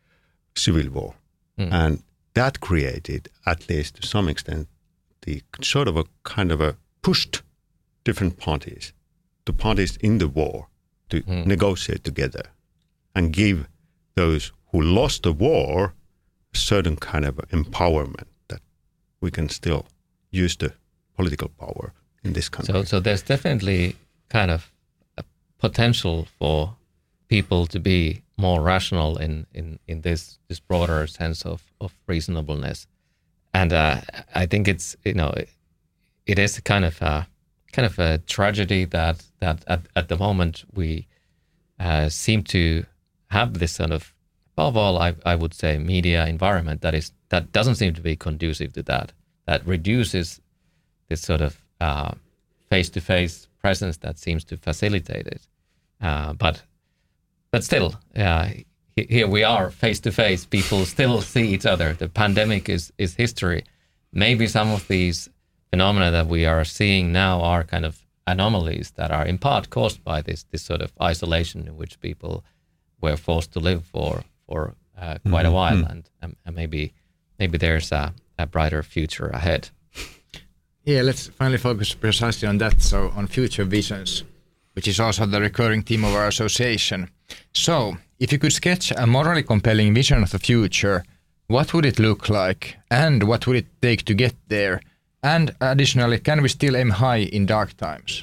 Civil War. Mm. And that created, at least to some extent, the sort of a kind of a pushed different parties, the parties in the war, to mm. negotiate together and give those who lost the war a certain kind of empowerment that we can still use the political power in this country. So, so there's definitely kind of a potential for people to be more rational in, in, in this, this broader sense of, of reasonableness. And uh, I think it's, you know, it, it is kind of a, kind of a tragedy that, that at, at the moment we uh, seem to have this sort of, above all, I, I would say, media environment that is that doesn't seem to be conducive to that, that reduces this sort of uh, face-to-face presence that seems to facilitate it. Uh, but but still, uh, here we are face-to-face. People still see each other. The pandemic is, is history. Maybe some of these phenomena that we are seeing now are kind of anomalies that are in part caused by this this sort of isolation in which people were forced to live for for uh, quite Mm-hmm. a while, Mm. and, um, and maybe maybe there's a, a brighter future ahead. Yeah, let's finally focus precisely on that, so on future visions, which is also the recurring theme of our association. So, if you could sketch a morally compelling vision of the future, what would it look like, and what would it take to get there? And additionally, can we still aim high in dark times?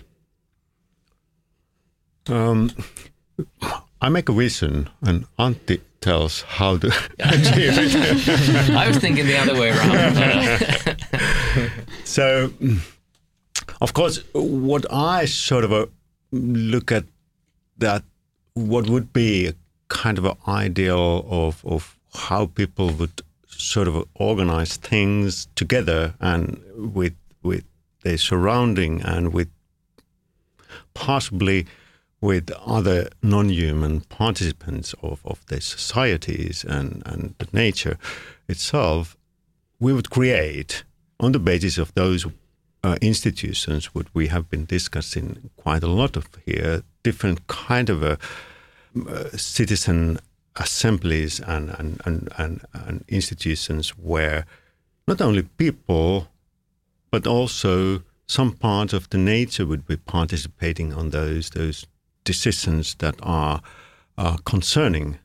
Um, I make a vision, and Antti tells how to achieve it. I was thinking the other way around. So, of course, what I sort of uh, look at that, what would be a kind of an ideal of of how people would sort of organize things together and with with their surrounding and with possibly with other non-human participants of, of their societies and, and the nature itself, we would create, on the basis of those uh, institutions, what we have been discussing quite a lot of here, different kind of a, uh, citizen assemblies and, and, and, and, and institutions where not only people, but also some part of the nature would be participating on those those decisions that are uh, concerning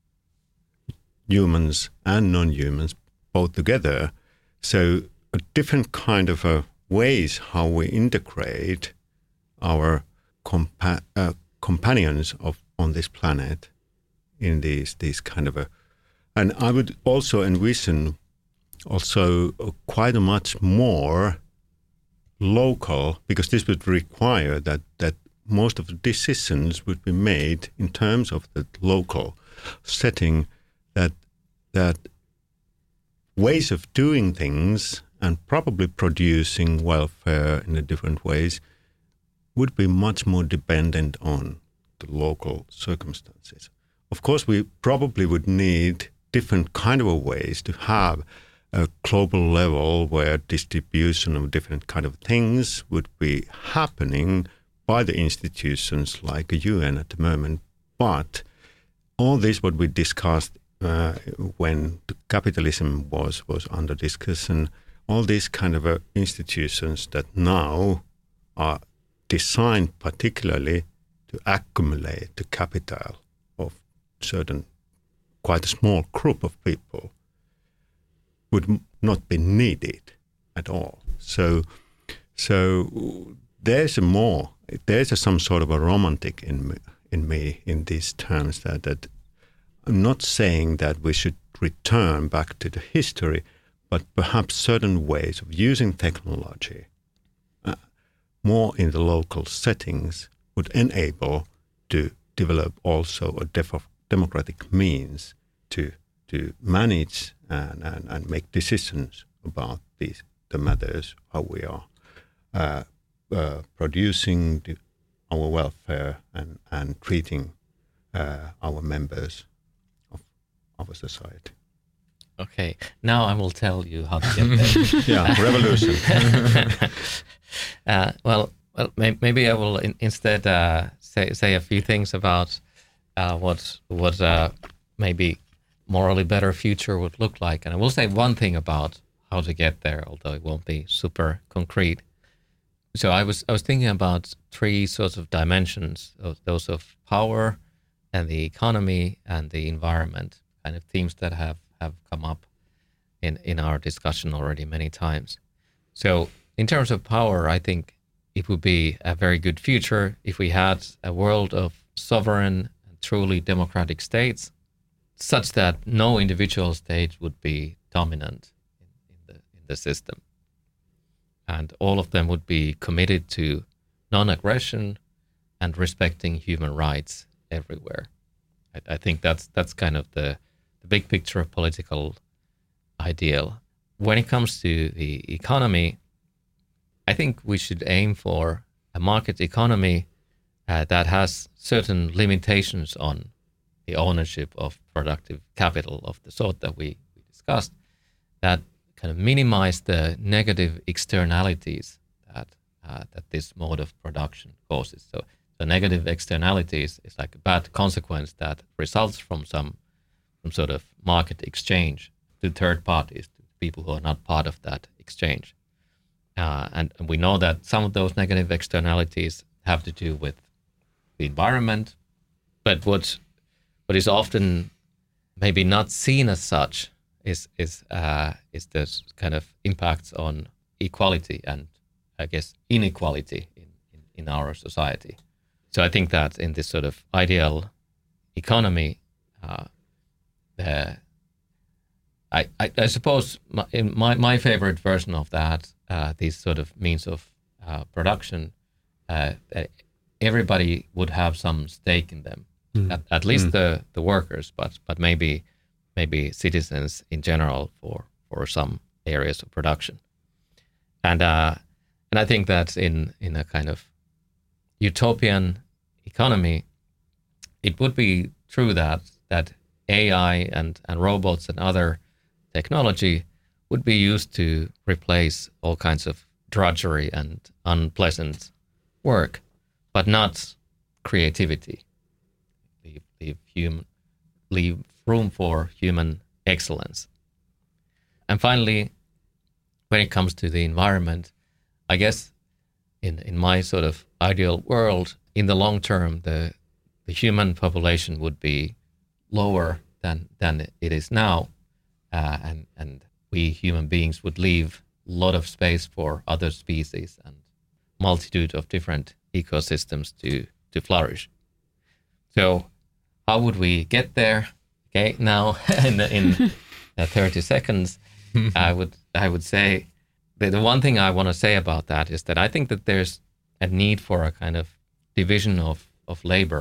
humans and non-humans both together. So a different kind of uh, ways how we integrate our compa- uh, companions of on this planet in these these kind of a, and I would also envision also uh, quite a much more local, because this would require that that most of the decisions would be made in terms of the local setting, that that ways of doing things and probably producing welfare in a different ways would be much more dependent on the local circumstances. Of course, we probably would need different kind of ways to have a global level where distribution of different kind of things would be happening by the institutions like the U N at the moment. But all this what we discussed uh, when the capitalism was, was under discussion, all these kind of uh, institutions that now are designed particularly to accumulate the capital of certain, quite a small group of people, would m- not be needed at all. So, so there's a more, there's a, some sort of a romantic in me, in me in these terms that, that I'm not saying that we should return back to the history, but perhaps certain ways of using technology uh, more in the local settings would enable to develop also a def- democratic means to to manage and, and, and make decisions about these the matters, how we are uh, uh, producing the, our welfare and, and treating uh, our members of our society. Okay, now I will tell you how to get there. Yeah, revolution. uh, well, well, may, maybe I will in, instead uh, say say a few things about uh, what what uh, maybe morally better future would look like, and I will say one thing about how to get there, although it won't be super concrete. So I was I was thinking about three sorts of dimensions, of those of power, and the economy, and the environment, kind of themes that have, have come up in, in our discussion already many times. So in terms of power, I think it would be a very good future if we had a world of sovereign and truly democratic states, such that no individual state would be dominant in, in the in the system. And all of them would be committed to non-aggression and respecting human rights everywhere. I, I think that's that's kind of the, the big picture of political ideal. When it comes to the economy, I think we should aim for a market economy uh, that has certain limitations on the ownership of productive capital of the sort that we, we discussed, that kind of minimize the negative externalities that uh, that this mode of production causes. So the negative externalities is like a bad consequence that results from some from sort of market exchange to third parties, to people who are not part of that exchange. Uh, and, and we know that some of those negative externalities have to do with the environment, but what what is often maybe not seen as such is is uh, is this kind of impacts on equality and, I guess, inequality in, in, in our society. So I think that in this sort of ideal economy, uh, the, I, I, I suppose my, in my, my favorite version of that, uh, these sort of means of uh, production, uh, everybody would have some stake in them, mm. at, at least mm. the, the workers, but but maybe maybe citizens in general for, for some areas of production. And uh, and I think that in, in a kind of utopian economy, it would be true that that A I and, and robots and other technology would be used to replace all kinds of drudgery and unpleasant work, but not creativity. Leave, leave, human, leave room for human excellence. And finally, when it comes to the environment, I guess in, in my sort of ideal world, in the long term, the the human population would be lower than than it is now, uh, and and we human beings would leave a lot of space for other species and multitude of different ecosystems to to flourish. So, how would we get there? Okay, now in in uh, thirty seconds, I would I would say that the one thing I want to say about that is that I think that there's a need for a kind of division of of labor.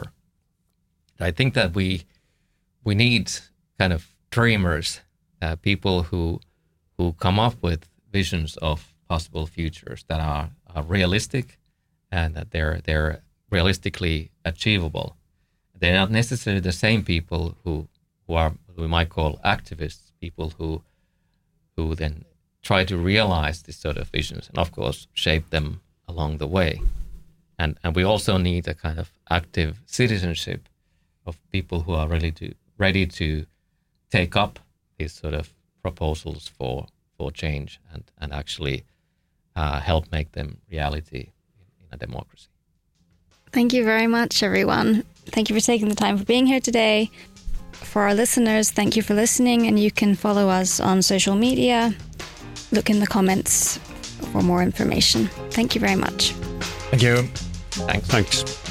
I think that we we need kind of dreamers, uh, people who who come up with visions of possible futures that are, are realistic and that they're they're realistically achievable. They're not necessarily the same people who who are who we might call activists, people who who then try to realize these sort of visions and of course shape them along the way. And and we also need a kind of active citizenship of people who are ready to ready to take up these sort of proposals for for change and and actually uh, help make them reality in, in a democracy. Thank you very much, everyone. Thank you for taking the time for being here today. For our listeners, thank you for listening, and you can follow us on social media. Look in the comments for more information. Thank you very much. Thank you. Thanks. Thanks.